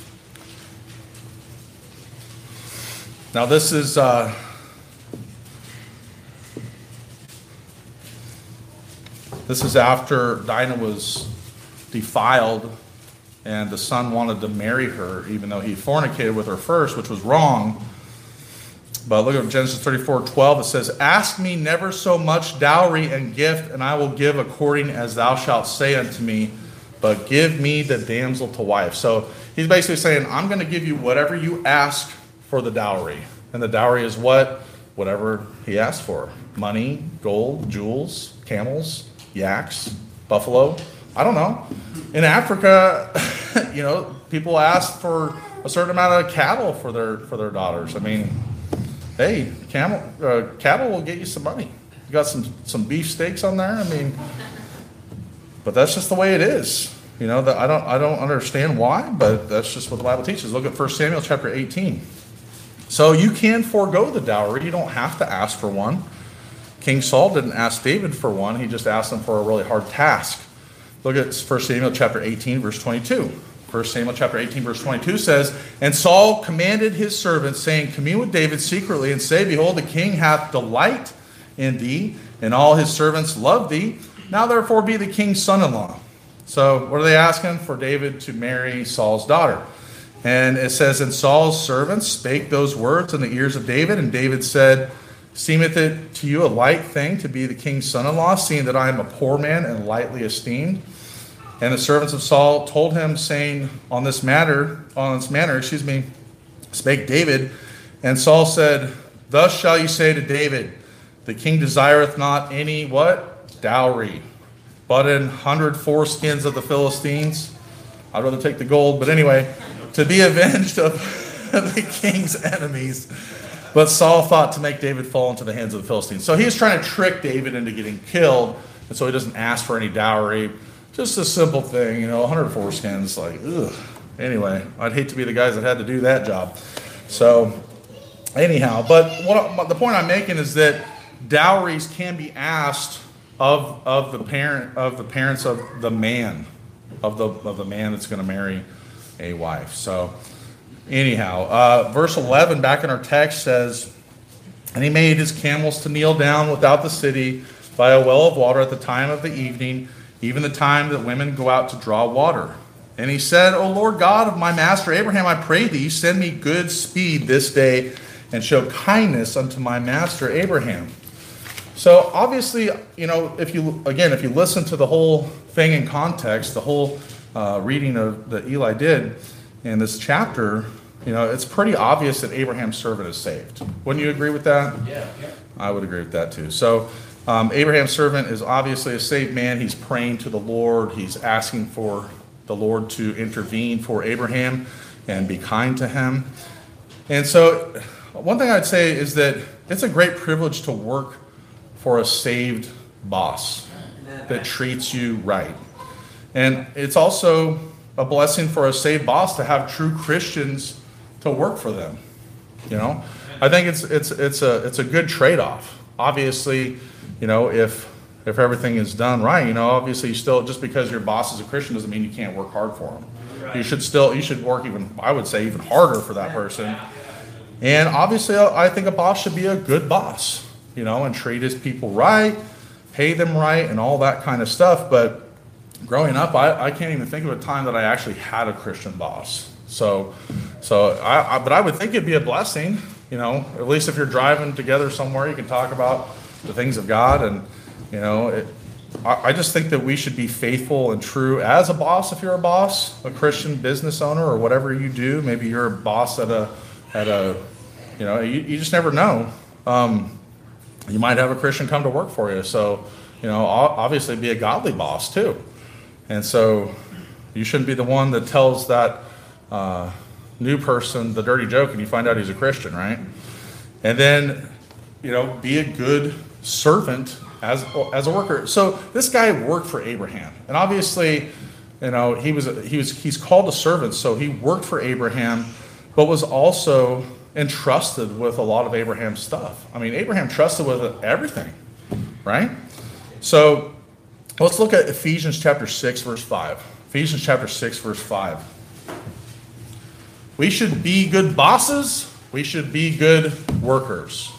Now this is... Uh, This is after Dinah was defiled and the son wanted to marry her, even though he fornicated with her first, which was wrong. But look at Genesis thirty-four twelve. It says, Ask me never so much dowry and gift, and I will give according as thou shalt say unto me, but give me the damsel to wife. So he's basically saying, I'm going to give you whatever you ask for the dowry. And the dowry is what? Whatever he asked for. Money, gold, jewels, camels, yaks, buffalo, I don't know. In Africa, you know, people ask for a certain amount of cattle for their for their daughters. I mean, hey, camel uh, cattle will get you some money. You got some some beef steaks on there. I mean, but that's just the way it is. You know, that I don't I don't understand why, but that's just what the Bible teaches. Look at First Samuel chapter eighteen. So you can forego the dowry. You don't have to ask for one. King Saul didn't ask David for one. He just asked him for a really hard task. Look at First Samuel chapter eighteen, verse twenty-two. First Samuel chapter eighteen, verse twenty-two says, And Saul commanded his servants, saying, Commune with David secretly, and say, Behold, the king hath delight in thee, and all his servants love thee. Now therefore be the king's son-in-law. So what are they asking? For David to marry Saul's daughter. And it says, And Saul's servants spake those words in the ears of David, and David said, Seemeth it to you a light thing to be the king's son-in-law, seeing that I am a poor man and lightly esteemed? And the servants of Saul told him, saying, On this matter, on this manner, excuse me, spake David. And Saul said, Thus shall you say to David, The king desireth not any what? Dowry, but an hundred foreskins of the Philistines. I'd rather take the gold, but anyway, to be avenged of the king's enemies. But Saul thought to make David fall into the hands of the Philistines. So he was trying to trick David into getting killed, and so he doesn't ask for any dowry. Just a simple thing, you know, one hundred foreskins, like, ugh. Anyway, I'd hate to be the guys that had to do that job. So, anyhow, but what the point I'm making is that dowries can be asked of of the parent of the parents of the man, of the of the man that's going to marry a wife. So. Anyhow, uh, verse eleven back in our text says, And he made his camels to kneel down without the city by a well of water at the time of the evening, even the time that women go out to draw water. And he said, O Lord God of my master Abraham, I pray thee, send me good speed this day, and show kindness unto my master Abraham. So obviously, you know, if you again, if you listen to the whole thing in context, the whole uh, reading of that Eli did in this chapter, you know, it's pretty obvious that Abraham's servant is saved. Wouldn't you agree with that? Yeah. yeah. I would agree with that too. So um, Abraham's servant is obviously a saved man. He's praying to the Lord. He's asking for the Lord to intervene for Abraham and be kind to him. And so one thing I'd say is that it's a great privilege to work for a saved boss that treats you right. And it's also a blessing for a saved boss to have true Christians to work for them. You know, I think it's it's it's a it's a good trade-off. Obviously, you know, if if everything is done right, you know, obviously you still, just because your boss is a Christian doesn't mean you can't work hard for him. Right. You should still you should work even, I would say, even harder for that person. And obviously, I think a boss should be a good boss, you know, and treat his people right, pay them right, and all that kind of stuff. But growing up, I, I can't even think of a time that I actually had a Christian boss. So, so I, I, but I would think it'd be a blessing, you know, at least if you're driving together somewhere, you can talk about the things of God. And, you know, it, I, I just think that we should be faithful and true as a boss. If you're a boss, a Christian business owner, or whatever you do, maybe you're a boss at a, at a, you know, you, you just never know. Um, you might have a Christian come to work for you. So, you know, obviously be a godly boss too. And so you shouldn't be the one that tells that uh, new person the dirty joke and you find out he's a Christian, right? And then, you know, be a good servant as as a worker. So this guy worked for Abraham. And obviously, you know, he was he was he's called a servant, so he worked for Abraham, but was also entrusted with a lot of Abraham's stuff. I mean, Abraham trusted with everything, right? So let's look at Ephesians chapter six, verse five. Ephesians chapter six, verse five. We should be good bosses. We should be good workers.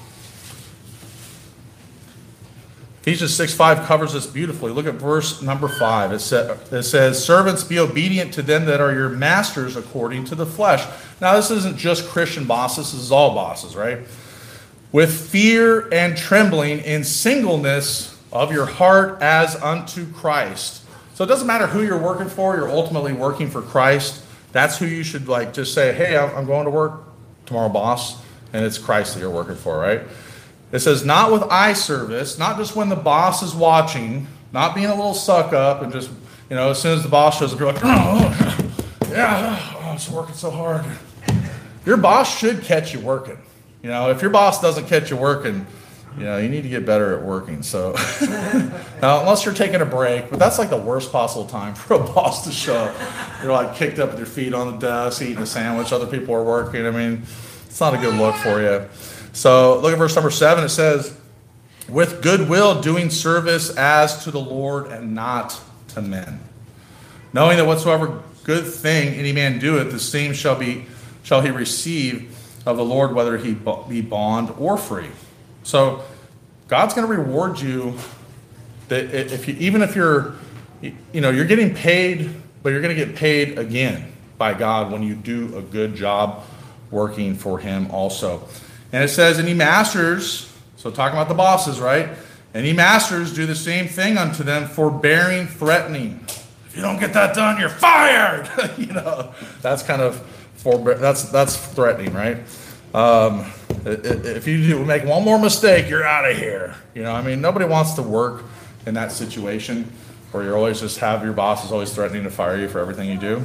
Ephesians six five covers this beautifully. Look at verse number five. It, sa- it says, servants, be obedient to them that are your masters according to the flesh. Now, this isn't just Christian bosses. This is all bosses, right? With fear and trembling in singleness of your heart as unto Christ. So it doesn't matter who you're working for. You're ultimately working for Christ. That's who you should like just say, hey, I'm going to work tomorrow, boss. And it's Christ that you're working for, right? It says, not with eye service, not just when the boss is watching, not being a little suck up and just, you know, as soon as the boss shows up, you're like, oh, yeah, oh, I'm just working so hard. Your boss should catch you working. You know, if your boss doesn't catch you working, you know, you need to get better at working. So, now, unless you're taking a break, but that's like the worst possible time for a boss to show up. You're like kicked up with your feet on the desk, eating a sandwich, other people are working. I mean, it's not a good look for you. So look at verse number seven. It says, with goodwill doing service as to the Lord and not to men. Knowing that whatsoever good thing any man doeth, the same shall be shall he receive of the Lord, whether he be bond or free. So God's going to reward you that if you, even if you're, you know, you're getting paid, but you're going to get paid again by God when you do a good job working for him also. And it says, any masters, so talking about the bosses, right? Any masters do the same thing unto them, forbearing, threatening. If you don't get that done, you're fired. You know, that's kind of forbear. That's that's threatening, right? Um, if you do make one more mistake, you're out of here. You know, I mean, nobody wants to work in that situation where you're always just have your boss is always threatening to fire you for everything you do.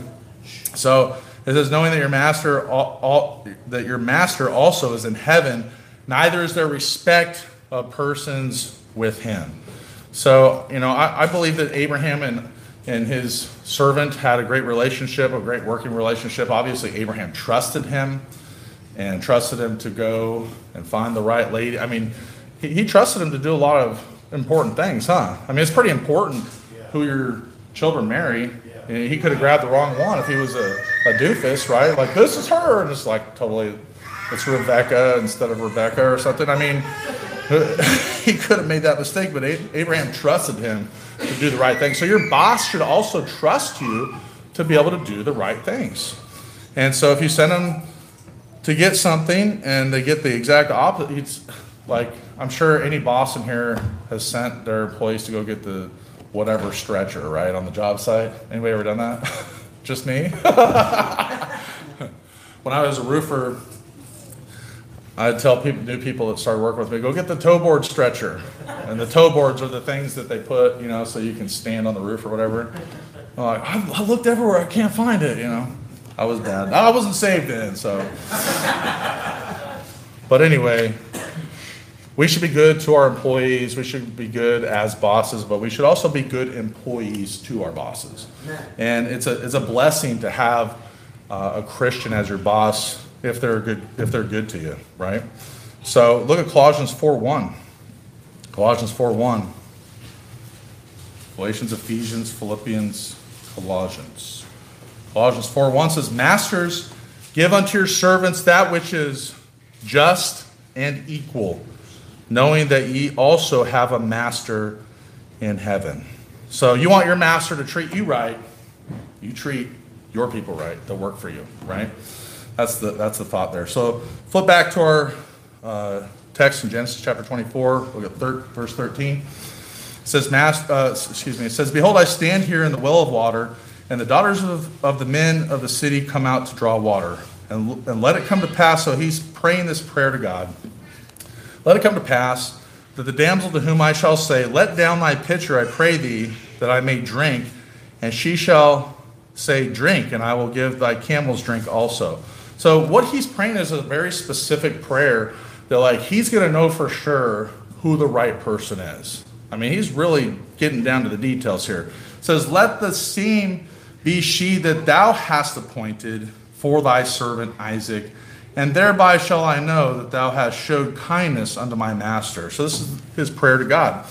So it says, knowing that your master, all, all, that your master also is in heaven, neither is there respect of persons with him. So, you know, I, I believe that Abraham and, and his servant had a great relationship, a great working relationship. Obviously, Abraham trusted him and trusted him to go and find the right lady. I mean, he, he trusted him to do a lot of important things, huh? I mean, it's pretty important who your children marry. He could have grabbed the wrong one if he was a, a doofus, right? Like, this is her, and it's like totally, it's Rebecca instead of Rebecca or something. I mean, he could have made that mistake, but Abraham trusted him to do the right thing. So your boss should also trust you to be able to do the right things. And so if you send them to get something and they get the exact opposite, it's like, I'm sure any boss in here has sent their employees to go get the whatever stretcher, right, on the job site. Anybody ever done that? Just me? When I was a roofer, I'd tell people, new people that started working with me, go get the toe board stretcher. And the toe boards are the things that they put, you know, so you can stand on the roof or whatever. I'm like, I, I looked everywhere, I can't find it, you know. I was bad. I wasn't saved then, so. But anyway, we should be good to our employees. We should be good as bosses, but we should also be good employees to our bosses. And it's a it's a blessing to have uh, a Christian as your boss if they're good if they're good to you, right? So look at Colossians four one. Colossians four one. Galatians, Ephesians, Philippians, Colossians. Colossians four one says, Masters, give unto your servants that which is just and equal, knowing that ye also have a master in heaven. So you want your master to treat you right, you treat your people right, they'll work for you, right? That's the that's the thought there. So flip back to our uh, text in Genesis chapter twenty-four, look at thir- verse thirteen. It says, Mas- uh, excuse me, it says, Behold, I stand here in the well of water, and the daughters of, of the men of the city come out to draw water. And, and let it come to pass, so he's praying this prayer to God. Let it come to pass that the damsel to whom I shall say, Let down thy pitcher, I pray thee, that I may drink. And she shall say, Drink, and I will give thy camels drink also. So what he's praying is a very specific prayer that, like, he's going to know for sure who the right person is. I mean, he's really getting down to the details here. It says, Let the same be she that thou hast appointed for thy servant Isaac, and thereby shall I know that thou hast showed kindness unto my master. So this is his prayer to God.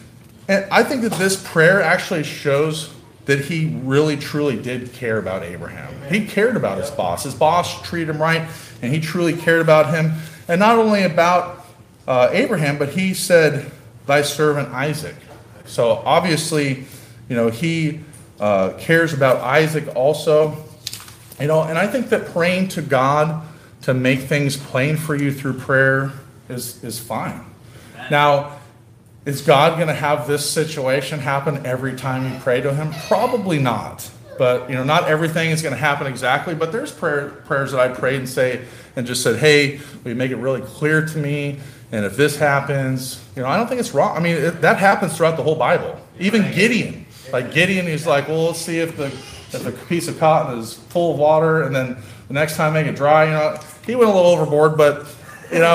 And I think that this prayer actually shows that he really, truly did care about Abraham. He cared about his boss. His boss treated him right, and he truly cared about him. And not only about uh, Abraham, but he said, thy servant Isaac. So obviously, you know, he uh, cares about Isaac also. You know, and I think that praying to God to make things plain for you through prayer is, is fine. Now, is God going to have this situation happen every time you pray to him? Probably not. But, you know, not everything is going to happen exactly. But there's prayer, prayers that I prayed and say, and just said, hey, will you make it really clear to me? And if this happens, you know, I don't think it's wrong. I mean, it, that happens throughout the whole Bible. Even Gideon. Like Gideon, he's like, well, let's see if the if a piece of cotton is full of water, and then the next time make it dry. You know, he went a little overboard, but, you know,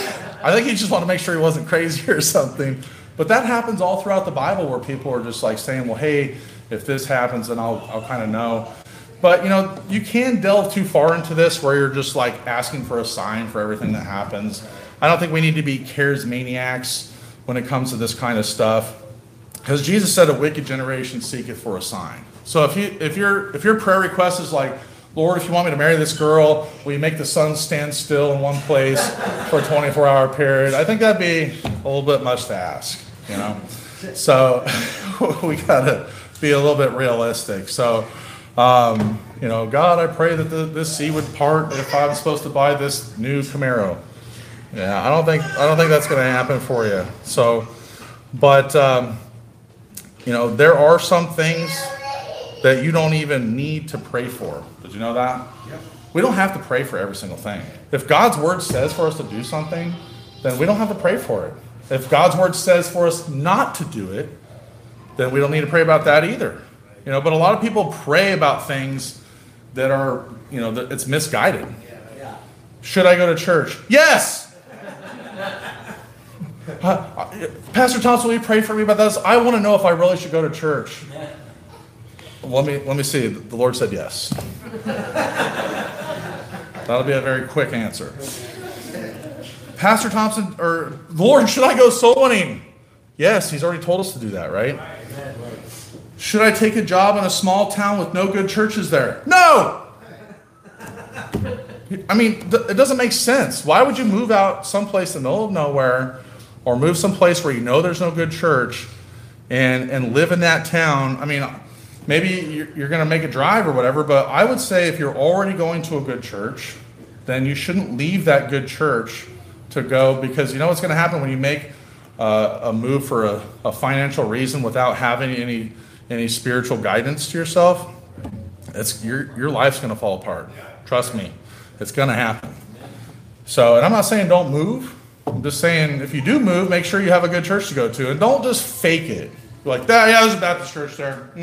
I think he just wanted to make sure he wasn't crazy or something. But that happens all throughout the Bible where people are just like saying, well, hey, if this happens, then I'll I'll kind of know. But, you know, you can delve too far into this where you're just like asking for a sign for everything that happens. I don't think we need to be charismaniacs when it comes to this kind of stuff. Because Jesus said a wicked generation seeketh for a sign. So if you if your if your prayer request is like, Lord, if you want me to marry this girl, will you make the sun stand still in one place for a twenty-four hour period? I think that'd be a little bit much to ask, you know. So we gotta be a little bit realistic. So, um, you know, God, I pray that the, this sea would part if I'm supposed to buy this new Camaro. Yeah, I don't think I don't think that's going to happen for you. So, but um, you know, there are some things that you don't even need to pray for. Did you know that? Yep. We don't have to pray for every single thing. If God's word says for us to do something, then we don't have to pray for it. If God's word says for us not to do it, then we don't need to pray about that either. You know, but a lot of people pray about things that are, you know, that it's misguided. Yeah. Should I go to church? Yes. uh, Pastor Thompson, will you pray for me about this? I want to know if I really should go to church. Let me let me see. The Lord said yes. That'll be a very quick answer. Pastor Thompson, or Lord, should I go soul winning? Yes, he's already told us to do that, right? Should I take a job in a small town with no good churches there? No! I mean, it doesn't make sense. Why would you move out someplace in the middle of nowhere or move someplace where you know there's no good church and, and live in that town? I mean, maybe you're, you're going to make a drive or whatever, but I would say if you're already going to a good church, then you shouldn't leave that good church to go, because you know what's going to happen when you make uh, a move for a, a financial reason without having any any spiritual guidance to yourself. It's your your life's going to fall apart. Trust me, it's going to happen. So, and I'm not saying don't move. I'm just saying if you do move, make sure you have a good church to go to, and don't just fake it. You're like, that, yeah, there's a Baptist church there. Mm.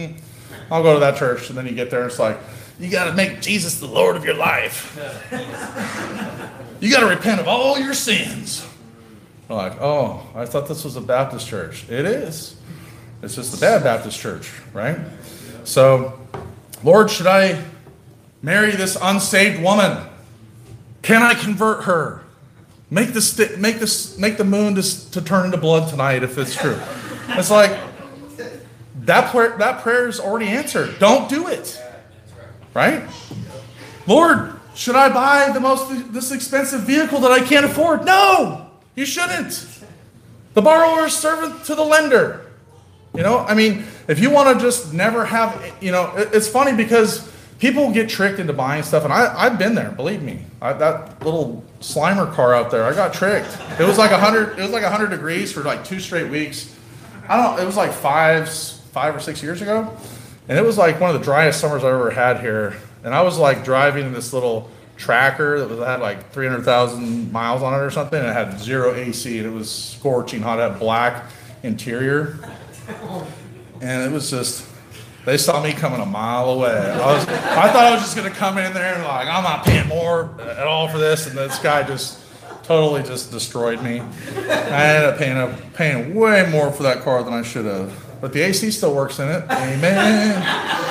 I'll go to that church. And then you get there and it's like, you got to make Jesus the Lord of your life. You got to repent of all your sins. I'm like, oh, I thought this was a Baptist church. It is. It's just a bad Baptist church, right? So, Lord, should I marry this unsaved woman? Can I convert her? Make the sti- make this make the moon to, to turn into blood tonight if it's true. It's like that prayer that prayer is already answered. Don't do it. Right? Lord, should I buy the most this expensive vehicle that I can't afford? No, you shouldn't. The borrower is servant to the lender. You know, I mean, if you want to just never have, you know, it, it's funny because people get tricked into buying stuff, and I, I've been there. Believe me, I, that little Slimer car out there, I got tricked. It was like a hundred. It was like a hundred degrees for like two straight weeks. I don't. It was like five, five or six years ago, and it was like one of the driest summers I've ever had here. And I was like driving in this little tracker that was, had like three hundred thousand miles on it or something, and it had zero A C, and it was scorching hot. It had black interior, and it was just. They saw me coming a mile away. I was, I thought I was just going to come in there and like, I'm not paying more at all for this. And this guy just totally just destroyed me. I ended up paying, up, paying way more for that car than I should have. But the A C still works in it. Amen.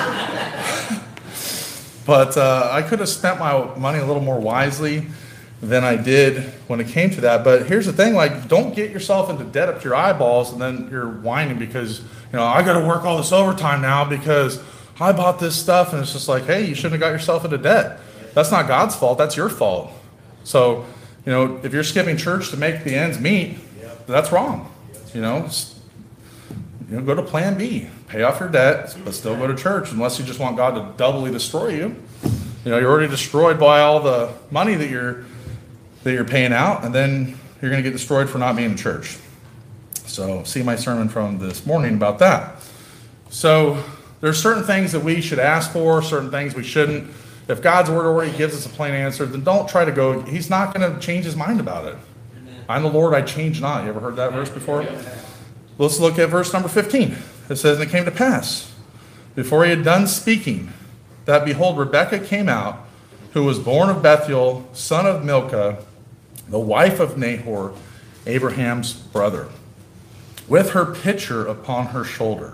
But uh, I could have spent my money a little more wisely than I did when it came to that. But here's the thing, like, don't get yourself into debt up to your eyeballs and then you're whining because, you know, I got to work all this overtime now because I bought this stuff. And it's just like, hey, you shouldn't have got yourself into debt. That's not God's fault. That's your fault. So, you know, if you're skipping church to make the ends meet, that's wrong. You know, you know, go to plan B. Pay off your debt, but still go to church unless you just want God to doubly destroy you. You know, you're already destroyed by all the money that you're that you're paying out, and then you're going to get destroyed for not being in church. So see my sermon from this morning about that. So there's certain things that we should ask for, certain things we shouldn't. If God's word already gives us a plain answer, then don't try to go. He's not going to change his mind about it. Amen. I'm the Lord, I change not. You ever heard that verse before? Let's look at verse number fifteen. It says, and it came to pass, before he had done speaking, that behold, Rebekah came out, who was born of Bethuel, son of Milcah, the wife of Nahor, Abraham's brother, with her pitcher upon her shoulder.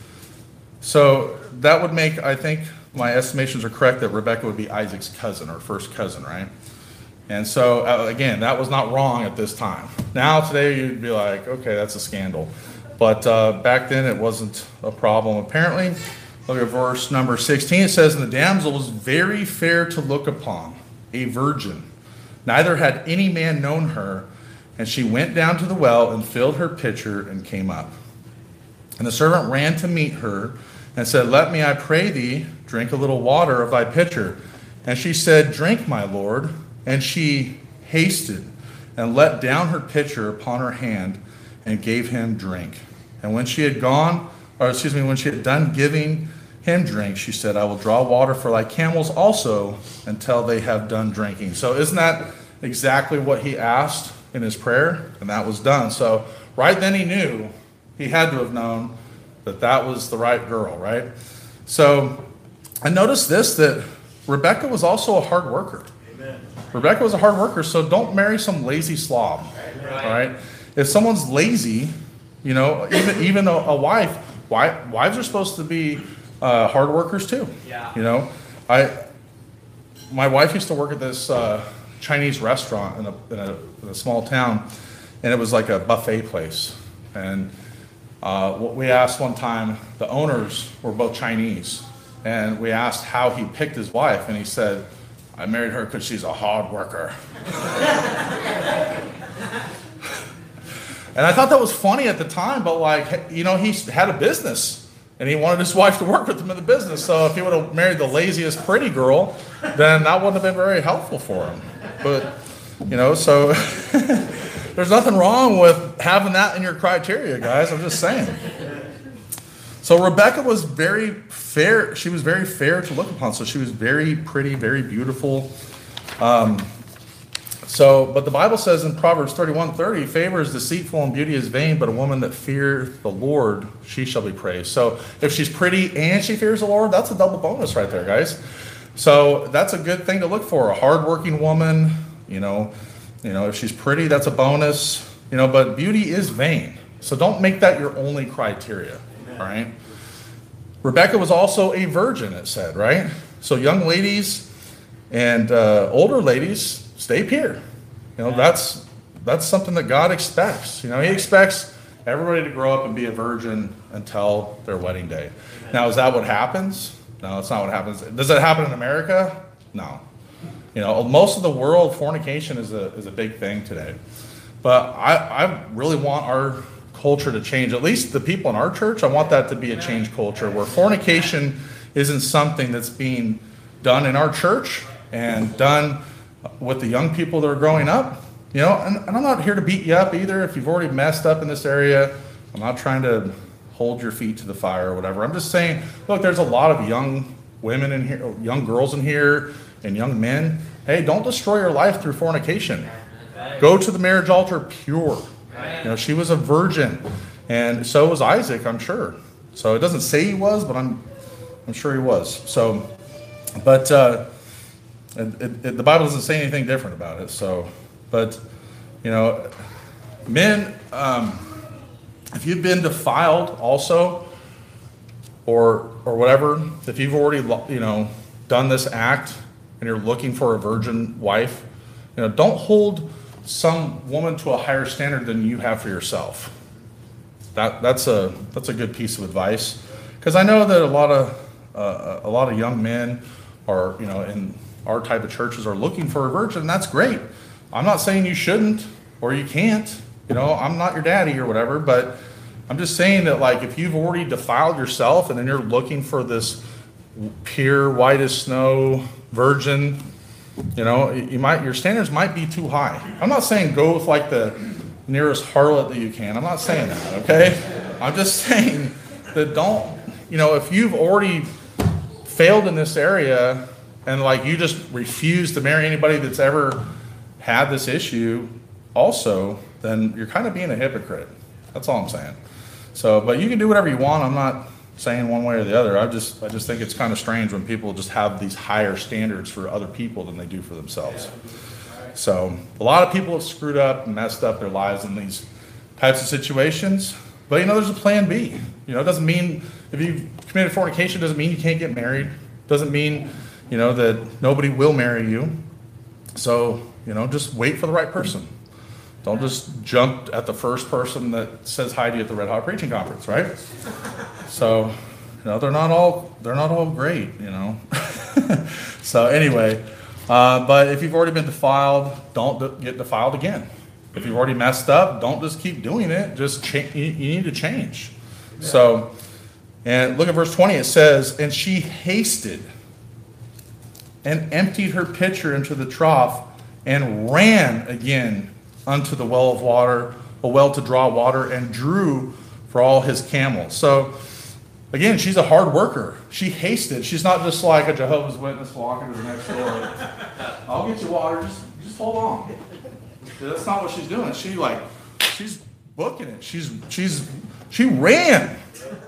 So that would make, I think, my estimations are correct, that Rebekah would be Isaac's cousin, or first cousin, right? And so, uh, again, that was not wrong at this time. Now, today, you'd be like, okay, that's a scandal. But uh, back then, it wasn't a problem, apparently. Look at verse number sixteen. It says, and the damsel was very fair to look upon, a virgin. Neither had any man known her. And she went down to the well and filled her pitcher and came up. And the servant ran to meet her and said, let me, I pray thee, drink a little water of thy pitcher. And she said, drink, my lord. And she hasted and let down her pitcher upon her hand and gave him drink. And when she had gone, or excuse me, when she had done giving him drink, she said, I will draw water for thy camels also until they have done drinking. So isn't that exactly what he asked in his prayer? And that was done. So right then he knew, he had to have known that that was the right girl, right? So I noticed this, that Rebekah was also a hard worker. Amen. Rebekah was a hard worker, so don't marry some lazy slob, right? All right? If someone's lazy, you know, even even a, a wife, wife, wives are supposed to be uh, hard workers too. Yeah. You know, I my wife used to work at this uh, Chinese restaurant in a, in a in a small town, and it was like a buffet place. And uh, what we asked one time, the owners were both Chinese, and we asked how he picked his wife, and he said, I married her because she's a hard worker. And I thought that was funny at the time, but like, you know, he had a business, and he wanted his wife to work with him in the business. So if he would have married the laziest pretty girl, then that wouldn't have been very helpful for him. But, you know, so there's nothing wrong with having that in your criteria, guys. I'm just saying. So Rebekah was very fair. She was very fair to look upon. So she was very pretty, very beautiful. Um, So, but the Bible says in Proverbs thirty-one thirty, favor is deceitful and beauty is vain, but a woman that fears the Lord, she shall be praised. So if she's pretty and she fears the Lord, that's a double bonus right there, guys. So that's a good thing to look for. A hardworking woman, you know, you know, if she's pretty, that's a bonus, you know, but beauty is vain. So don't make that your only criteria, all right? Rebecca was also a virgin, it said, right? So young ladies and uh, older ladies, stay pure. You know, that's that's something that God expects. You know, he expects everybody to grow up and be a virgin until their wedding day. Now, is that what happens? No, that's not what happens. Does it happen in America? No. You know, most of the world, fornication is a is a big thing today. But I, I really want our culture to change. At least the people in our church, I want that to be a change culture where fornication isn't something that's being done in our church and done with the young people that are growing up. You know, and, and I'm not here to beat you up either. If you've already messed up in this area, I'm not trying to hold your feet to the fire or whatever. I'm just saying, look, there's a lot of young women in here, young girls in here, and young men. Hey, don't destroy your life through fornication. Go to the marriage altar pure. You know, she was a virgin, and so was Isaac, I'm sure. So it doesn't say he was, but I'm I'm sure he was. So, but uh, it, it, the Bible doesn't say anything different about it. So, but you know, men, um, if you've been defiled also, or or whatever, if you've already you know done this act and you're looking for a virgin wife, you know, don't hold some woman to a higher standard than you have for yourself. That that's a that's a good piece of advice, because I know that a lot of uh, a lot of young men are you know in our type of churches are looking for a virgin. And that's great. I'm not saying you shouldn't or you can't. You know, I'm not your daddy or whatever, but I'm just saying that, like, if you've already defiled yourself and then you're looking for this pure, white as snow virgin, you know, you might your standards might be too high. I'm not saying go with like the nearest harlot that you can. I'm not saying that, okay? I'm just saying that don't, you know, if you've already failed in this area and like you just refuse to marry anybody that's ever had this issue also, then you're kind of being a hypocrite. That's all I'm saying. So, but you can do whatever you want. I'm not saying one way or the other. I just I just think it's kind of strange when people just have these higher standards for other people than they do for themselves. So a lot of people have screwed up and messed up their lives in these types of situations. But you know, there's a plan B. You know, it doesn't mean if you've committed fornication, doesn't mean you can't get married. Doesn't mean, you know, that nobody will marry you. So, you know, just wait for the right person. Don't just jump at the first person that says hi to you at the Red Hot Preaching Conference, right? So, you know, they're not all they're not all great, you know. So anyway, uh, but if you've already been defiled, don't de- get defiled again. If you've already messed up, don't just keep doing it. Just cha- you, you need to change. Yeah. So, and look at verse twenty. It says, "And she hasted and emptied her pitcher into the trough and ran again unto the well of water, a well to draw water, and drew for all his camels." So, again, she's a hard worker. She hasted. She's not just like a Jehovah's Witness walking to the next door. I'll get you water. Just, just hold on. That's not what she's doing. She like, she's booking it. She's she's she ran.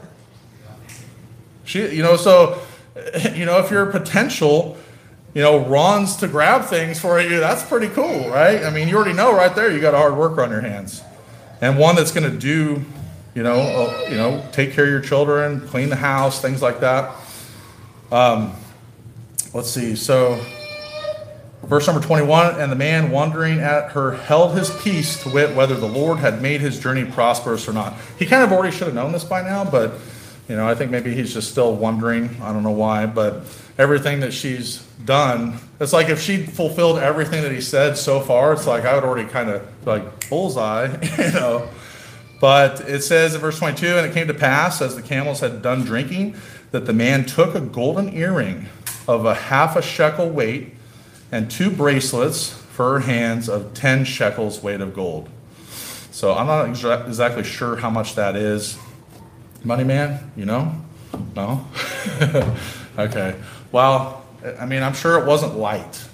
She, you know, so, you know, if you're a potential, you know, runs to grab things for you, that's pretty cool, right? I mean, you already know right there you got a hard worker on your hands. And one that's going to do, you know, uh, you know, take care of your children, clean the house, things like that. Um, let's see. So, verse number twenty-one, "And the man wondering at her held his peace, to wit, whether the Lord had made his journey prosperous or not." He kind of already should have known this by now, but, you know, I think maybe he's just still wondering. I don't know why, but everything that she's done, it's like if she fulfilled everything that he said so far, it's like I would already kind of like bullseye, you know. But it says in verse twenty-two, "And it came to pass, as the camels had done drinking, that the man took a golden earring of a half a shekel weight, and two bracelets for her hands of ten shekels weight of gold." So I'm not exa- exactly sure how much that is. Money man, you know? No? Okay. Well, I mean, I'm sure it wasn't light.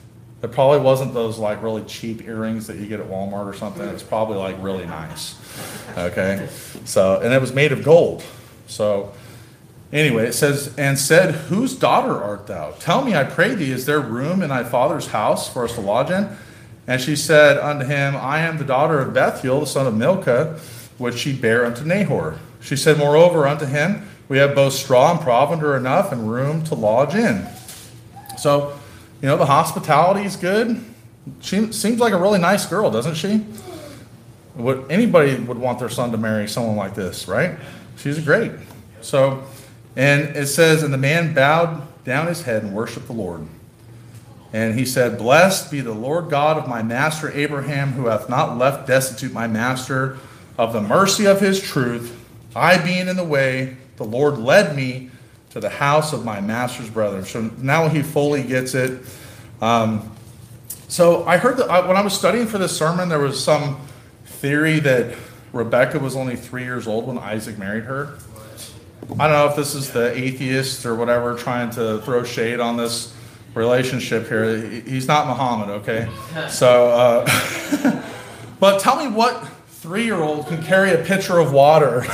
It probably wasn't those like really cheap earrings that you get at Walmart or something. It's probably like really nice. Okay? So, and it was made of gold. So, anyway, it says, and said, whose daughter art thou? Tell me, I pray thee, is there room in thy father's house for us to lodge in? And she said unto him, I am the daughter of Bethuel, the son of Milcah, which she bare unto Nahor. She said, moreover, unto him, we have both straw and provender enough and room to lodge in. So, you know, the hospitality is good. She seems like a really nice girl, doesn't she? Would anybody would want their son to marry someone like this, right? She's great. So, and it says, and the man bowed down his head and worshiped the Lord. And he said, blessed be the Lord God of my master Abraham, who hath not left destitute my master of the mercy of his truth. I being in the way, the Lord led me to the house of my master's brother. So now he fully gets it. Um, so I heard that I, when I was studying for this sermon, there was some theory that Rebecca was only three years old when Isaac married her. I don't know if this is the atheist or whatever trying to throw shade on this relationship here. He's not Muhammad, okay? So, uh, but tell me what three-year-old can carry a pitcher of water,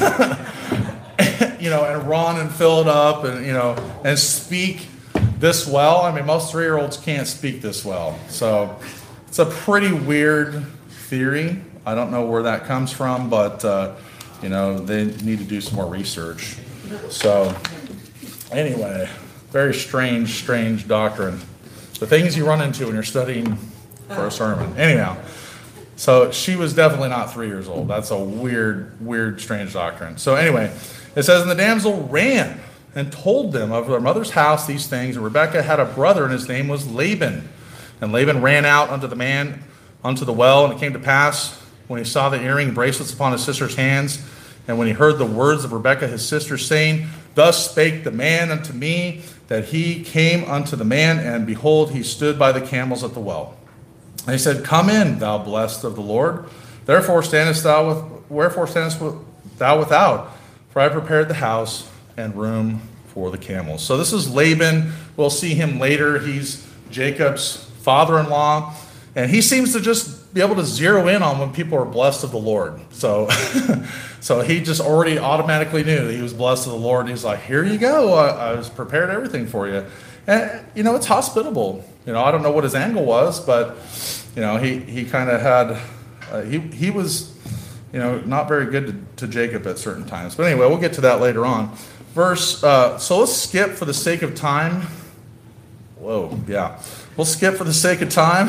you know, and run and fill it up and, you know, and speak this well. I mean, most three-year-olds can't speak this well. So it's a pretty weird theory. I don't know where that comes from, but, uh, you know, they need to do some more research. So anyway, very strange, strange doctrine. The things you run into when you're studying for a sermon. Anyhow, so she was definitely not three years old. That's a weird, weird, strange doctrine. So anyway, it says, and the damsel ran and told them of their mother's house these things. And Rebekah had a brother, and his name was Laban. And Laban ran out unto the man unto the well, and it came to pass, when he saw the earring bracelets upon his sister's hands, and when he heard the words of Rebekah his sister, saying, thus spake the man unto me, that he came unto the man, and behold, he stood by the camels at the well. And he said, come in, thou blessed of the Lord. Therefore standest thou with, wherefore standest thou without? For I prepared the house and room for the camels. So this is Laban. We'll see him later. He's Jacob's father-in-law. And he seems to just be able to zero in on when people are blessed of the Lord. So, so he just already automatically knew that he was blessed of the Lord. And he's like, here you go. I, I was prepared everything for you. And, you know, it's hospitable. You know, I don't know what his angle was, but, you know, he, he kind of had, uh, he, he was, you know, not very good to, to Jacob at certain times. But anyway, we'll get to that later on. Verse, uh, so let's skip for the sake of time. Whoa, yeah. We'll skip for the sake of time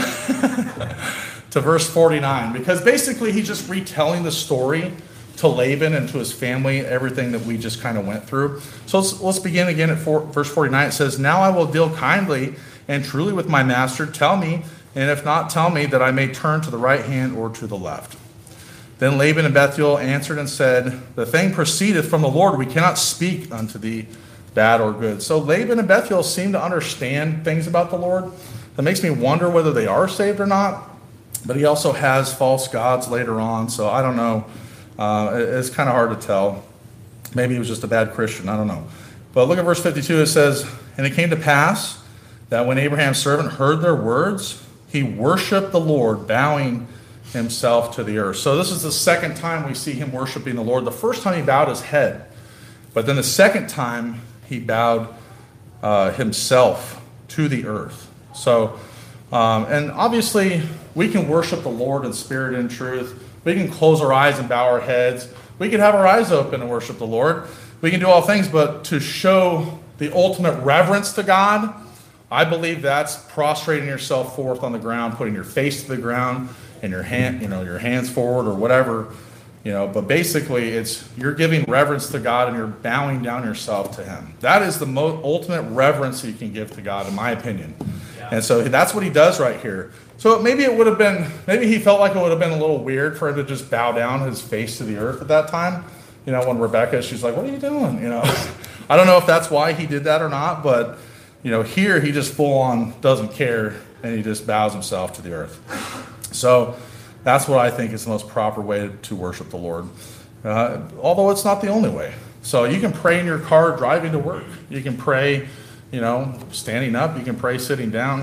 to verse forty-nine, because basically he's just retelling the story to Laban and to his family, everything that we just kind of went through. So let's, let's begin again at four, verse forty-nine. It says, now I will deal kindly and truly with my master. Tell me, and if not, tell me, that I may turn to the right hand or to the left. Then Laban and Bethuel answered and said, the thing proceedeth from the Lord. We cannot speak unto thee bad or good. So Laban and Bethuel seem to understand things about the Lord. That makes me wonder whether they are saved or not. But he also has false gods later on, so I don't know. Uh, it's kind of hard to tell. Maybe he was just a bad Christian. I don't know. But look at verse fifty-two. It says, and it came to pass that when Abraham's servant heard their words, he worshiped the Lord, bowing himself to the earth. So this is the second time we see him worshiping the Lord. The first time he bowed his head. But then the second time he bowed uh, himself to the earth. So, um, and obviously, we can worship the Lord in spirit and truth. We can close our eyes and bow our heads. We can have our eyes open and worship the Lord. We can do all things, but to show the ultimate reverence to God, I believe that's prostrating yourself forth on the ground, putting your face to the ground, and your hand, you know, your hands forward or whatever, you know. But basically, it's you're giving reverence to God and you're bowing down yourself to Him. That is the most ultimate reverence you can give to God, in my opinion. And so that's what he does right here. So maybe it would have been, maybe he felt like it would have been a little weird for him to just bow down his face to the earth at that time. You know, when Rebecca, she's like, what are you doing? You know, I don't know if that's why he did that or not, but, you know, here he just full on doesn't care and he just bows himself to the earth. So that's what I think is the most proper way to worship the Lord. Uh, although it's not the only way. So you can pray in your car driving to work. You can pray, you know, standing up. You can pray sitting down.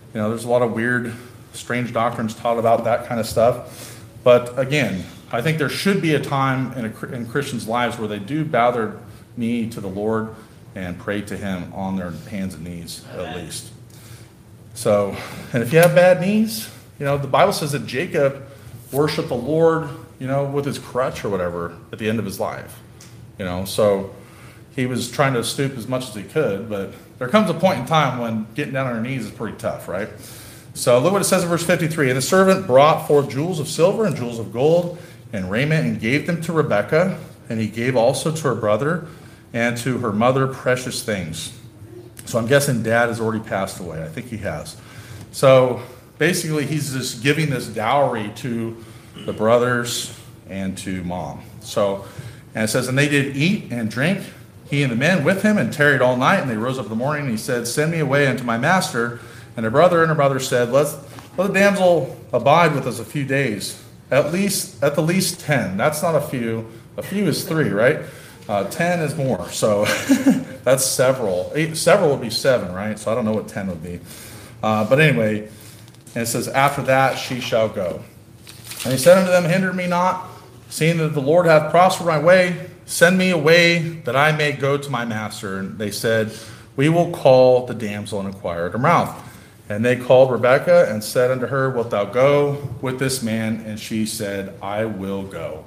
You know, there's a lot of weird, strange doctrines taught about that kind of stuff. But again, I think there should be a time in, a, in Christians' lives where they do bow their knee to the Lord and pray to him on their hands and knees, at least. So, and if you have bad knees, you know, the Bible says that Jacob worshiped the Lord, you know, with his crutch or whatever at the end of his life. You know, so he was trying to stoop as much as he could, but there comes a point in time when getting down on your knees is pretty tough, right? So look what it says in verse fifty-three. And the servant brought forth jewels of silver and jewels of gold and raiment and gave them to Rebekah, and he gave also to her brother and to her mother precious things. So I'm guessing dad has already passed away. I think he has. So basically he's just giving this dowry to the brothers and to mom. So, and it says, and they did eat and drink, he and the men with him, and tarried all night, and they rose up in the morning, and he said, send me away unto my master. And her brother and her mother said, Let's, let the damsel abide with us a few days, at least, at the least ten. That's not a few. A few is three, right? Uh, ten is more. So that's several. Eight, several would be seven, right? So I don't know what ten would be. Uh, but anyway, and it says, after that she shall go. And he said unto them, hinder me not, seeing that the Lord hath prospered my way. Send me away that I may go to my master. And they said, we will call the damsel and inquire at her mouth. And they called Rebekah and said unto her, wilt thou go with this man? And she said, I will go.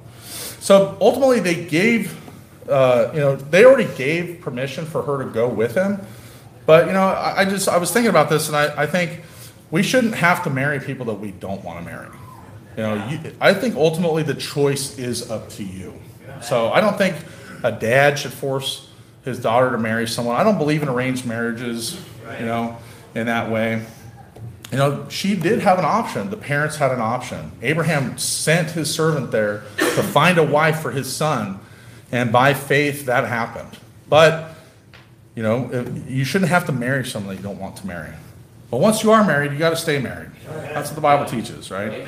So ultimately they gave, uh, you know, they already gave permission for her to go with him. But, you know, I, I just, I was thinking about this, and I, I think we shouldn't have to marry people that we don't want to marry. You know, you, I think ultimately the choice is up to you. So I don't think a dad should force his daughter to marry someone. I don't believe in arranged marriages, you know, in that way. You know, she did have an option. The parents had an option. Abraham sent his servant there to find a wife for his son, and by faith that happened. But, you know, you shouldn't have to marry someone that you don't want to marry. But once you are married, you got to stay married. That's what the Bible teaches, right?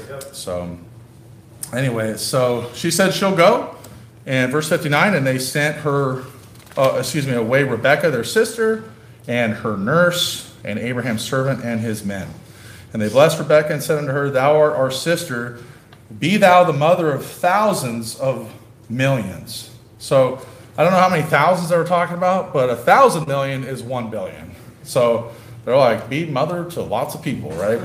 So, anyway, so she said she'll go. And verse fifty-nine, and they sent her, uh, excuse me, away Rebekah, their sister, and her nurse, and Abraham's servant, and his men. And they blessed Rebekah and said unto her, thou art our sister, be thou the mother of thousands of millions. So, I don't know how many thousands they were talking about, but a thousand million is one billion. So, they're like, be mother to lots of people, right?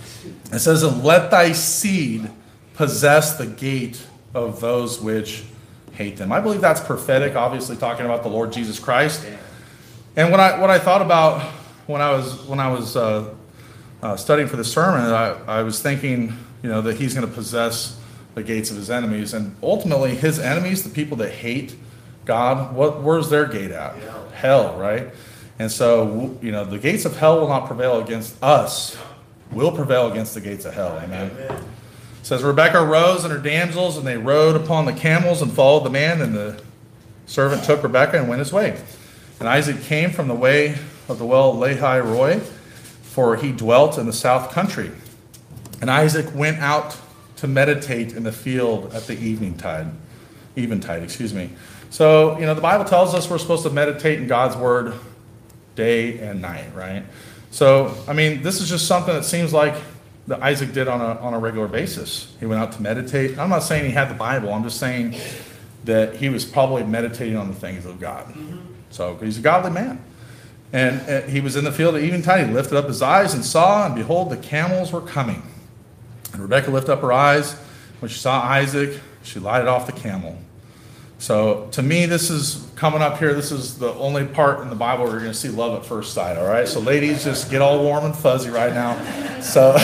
It says, and let thy seed possess the gate of those which hate them. I believe that's prophetic, obviously talking about the Lord Jesus Christ. And what I what I thought about when I was when I was uh, uh, studying for the sermon, I, I was thinking, you know, that he's going to possess the gates of his enemies, and ultimately his enemies, the people that hate God, what where's their gate at? Hell, hell, right? And so, you know, the gates of hell will not prevail against us. Will prevail against the gates of hell. Amen. Amen. It says, Rebekah rose and her damsels, and they rode upon the camels and followed the man, and the servant took Rebekah and went his way. And Isaac came from the way of the well Lahai Roi, for he dwelt in the south country. And Isaac went out to meditate in the field at the evening tide. Eventide, excuse me. So, you know, the Bible tells us we're supposed to meditate in God's word day and night, right? So, I mean, this is just something that seems like that Isaac did on a on a regular basis. He went out to meditate. I'm not saying he had the Bible. I'm just saying that he was probably meditating on the things of God. Mm-hmm. So he's a godly man. And, and he was in the field at eventide. He lifted up his eyes and saw, and behold, the camels were coming. And Rebekah lifted up her eyes. When she saw Isaac, she lighted off the camel. So to me, this is coming up here. This is the only part in the Bible where you're going to see love at first sight. All right. So ladies, just get all warm and fuzzy right now. So,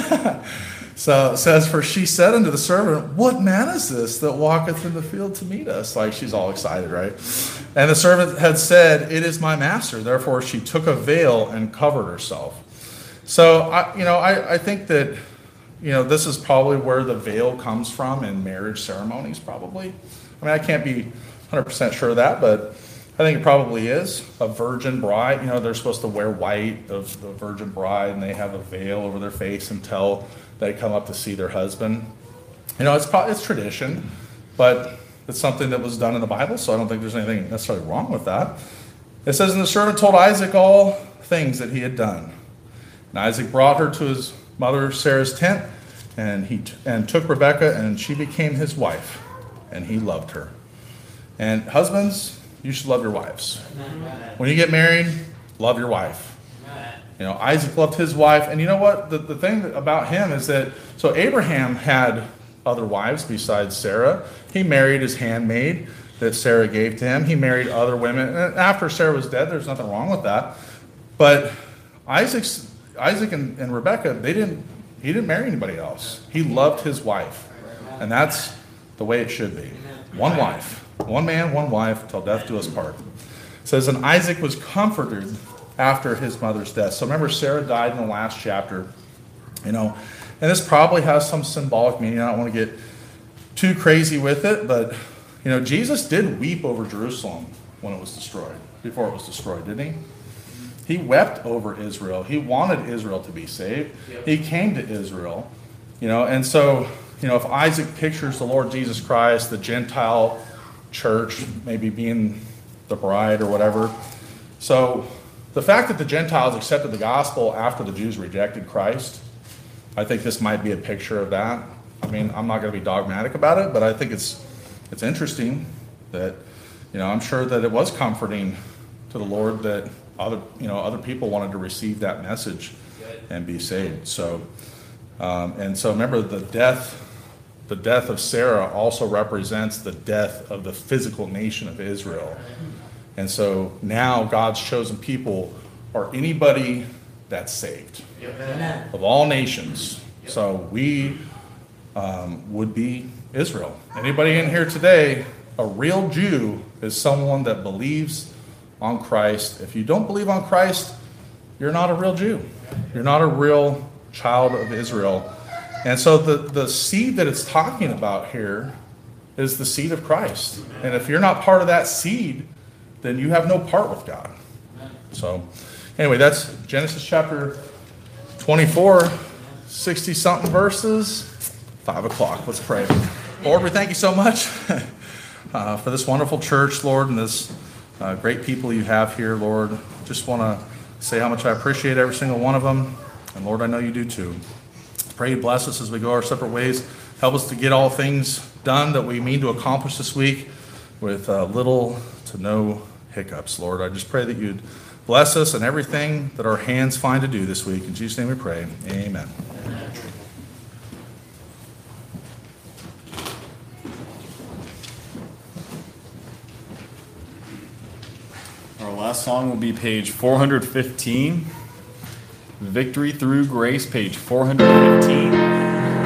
so it says, for she said unto the servant, what man is this that walketh in the field to meet us? Like she's all excited, right? And the servant had said, it is my master. Therefore she took a veil and covered herself. So I, you know, I, I think that, you know, this is probably where the veil comes from in marriage ceremonies, probably. I mean, I can't be one hundred percent sure of that, but I think it probably is. A virgin bride, you know, they're supposed to wear white of the virgin bride, and they have a veil over their face until they come up to see their husband. You know, it's probably, it's tradition, but it's something that was done in the Bible, so I don't think there's anything necessarily wrong with that. It says, and the servant told Isaac all things that he had done. And Isaac brought her to his mother Sarah's tent, and he t- and took Rebekah, and she became his wife, and he loved her. And husbands, you should love your wives. When you get married, love your wife. You know, Isaac loved his wife, and you know what? The, the thing about him is that, so Abraham had other wives besides Sarah. He married his handmaid that Sarah gave to him. He married other women. And after Sarah was dead, there's nothing wrong with that. But Isaac's, Isaac and, and Rebekah, they didn't, he didn't marry anybody else. He loved his wife. And that's the way it should be. One wife. One man, one wife, till death do us part. It says, and Isaac was comforted after his mother's death. So remember, Sarah died in the last chapter. You know, and this probably has some symbolic meaning. I don't want to get too crazy with it, but, you know, Jesus did weep over Jerusalem when it was destroyed, before it was destroyed, didn't he? He wept over Israel. He wanted Israel to be saved. He came to Israel, you know, and so, you know, if Isaac pictures the Lord Jesus Christ, the Gentile church, maybe being the bride or whatever. So the fact that the Gentiles accepted the gospel after the Jews rejected Christ, I think this might be a picture of that. I mean, I'm not going to be dogmatic about it, but I think it's it's interesting that, you know, I'm sure that it was comforting to the Lord that other, you know, other people wanted to receive that message and be saved. So, um, and so remember, the death, the death of Sarah also represents the death of the physical nation of Israel. And so now God's chosen people are anybody that's saved. Amen. Of all nations. So we um, would be Israel. Anybody in here today, a real Jew is someone that believes on Christ. If you don't believe on Christ, you're not a real Jew. You're not a real child of Israel. And so the, the seed that it's talking about here is the seed of Christ. And if you're not part of that seed, then you have no part with God. So anyway, that's Genesis chapter twenty-four, sixty-something verses, five o'clock. Let's pray. Lord, we thank you so much uh, for this wonderful church, Lord, and this uh, great people you have here, Lord. Just want to say how much I appreciate every single one of them. And Lord, I know you do too. Pray you bless us as we go our separate ways. Help us to get all things done that we mean to accomplish this week with uh, little to no hiccups, Lord. I just pray that you'd bless us and everything that our hands find to do this week. In Jesus' name we pray. Amen. Our last song will be page four hundred fifteen. Victory Through Grace, page four hundred fifteen.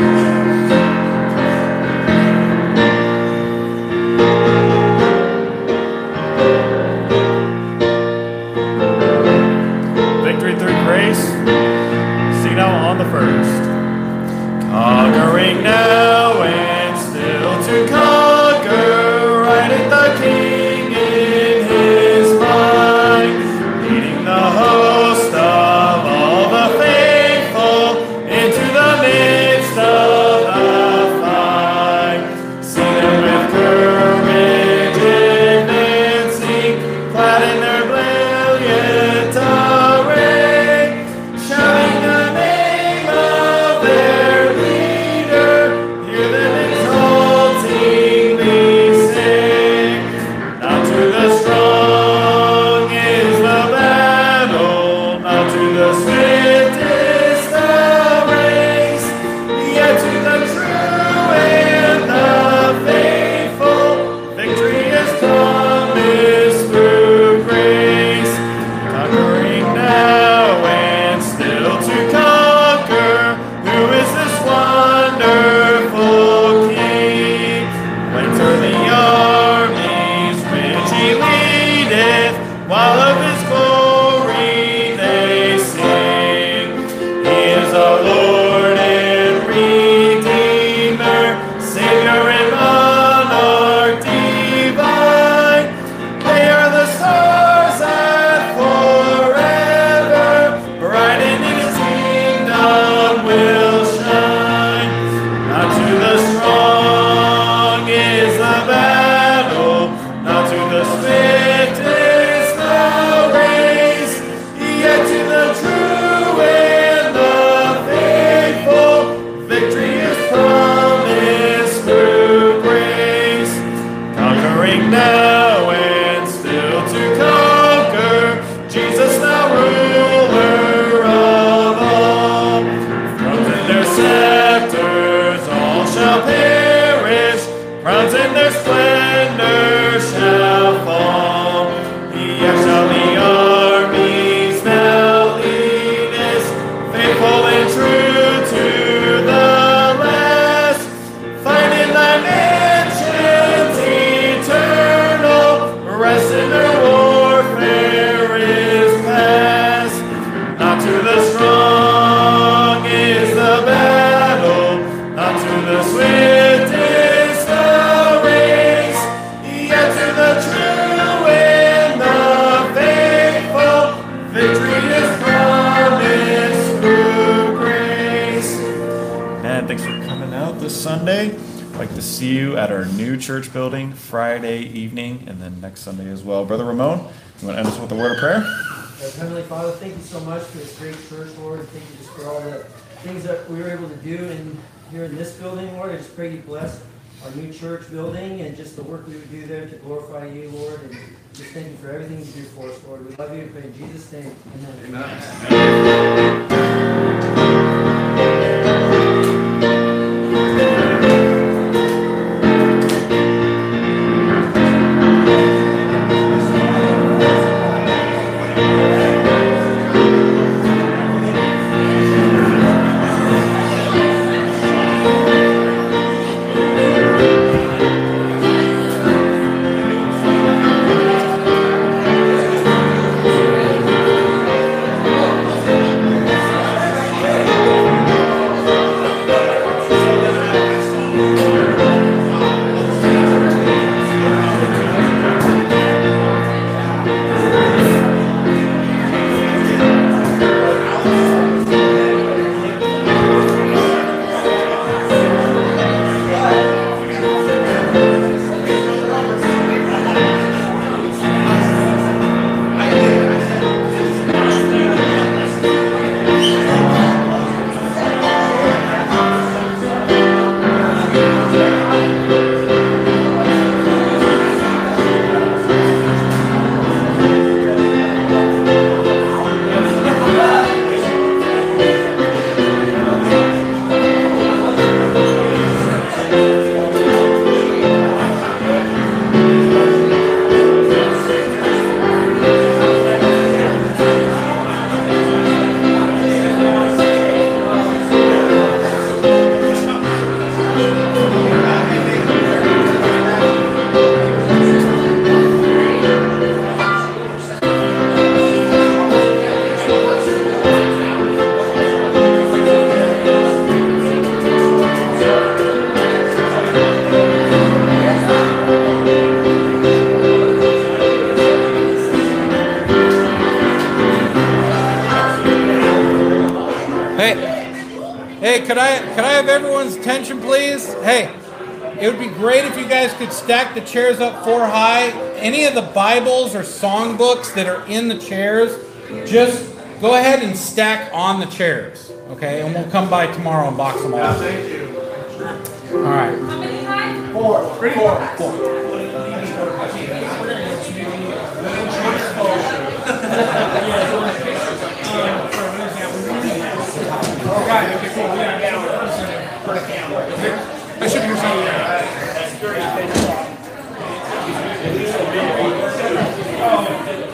On the first, conquering now and still to conquer, right at the King in his mind, leading the host of all the faithful into the midst of the fight. See them with courage advancing, clad in their brilliant array, shouting the name of their leader. Hear them exultingly sing. Not to the strong is the battle, not to the swift is the race, yet to the true and the faithful, victory is promised through grace. Conquering now and still to conquer, who is this wonderful King? Whence are the armies which he leadeth, while of his glory they sing? He is our Lord and Redeemer, Savior and Monarch divine. They are the stars that forever, bright in his kingdom will shine. Not to the strong is the battle, not to the swift is the suffering now and still to conquer. Jesus now ruler of all. Thrones and their scepters all shall perish. Crowns and their splendor shall fall. Yet shall the armies thou leadest, faithful and true to the last, find in thy mansions eternal, rest in their warfare is past. Not to the strong is the battle, not to the swift is the race, yet to the true and the faithful, victory is promised through grace. Man, thanks for coming out this Sunday. I'd like to see you at our new church building Friday evening and then next Sunday as well. Brother Ramon, you want to end us with a word of prayer? Yes, Heavenly Father, thank you so much for this great church, Lord. And thank you just for all the things that we were able to do in, here in this building, Lord. I just pray you bless our new church building and just the work we would do there to glorify you, Lord. And just thank you for everything you do for us, Lord. We love you and pray in Jesus' name. Amen. Hey, could I could I have everyone's attention, please? Hey, it would be great if you guys could stack the chairs up four high. Any of the Bibles or songbooks that are in the chairs, just go ahead and stack on the chairs, okay? And we'll come by tomorrow and box them all. Thank you. All right. How many high? Four. Four. Four. I should hear something.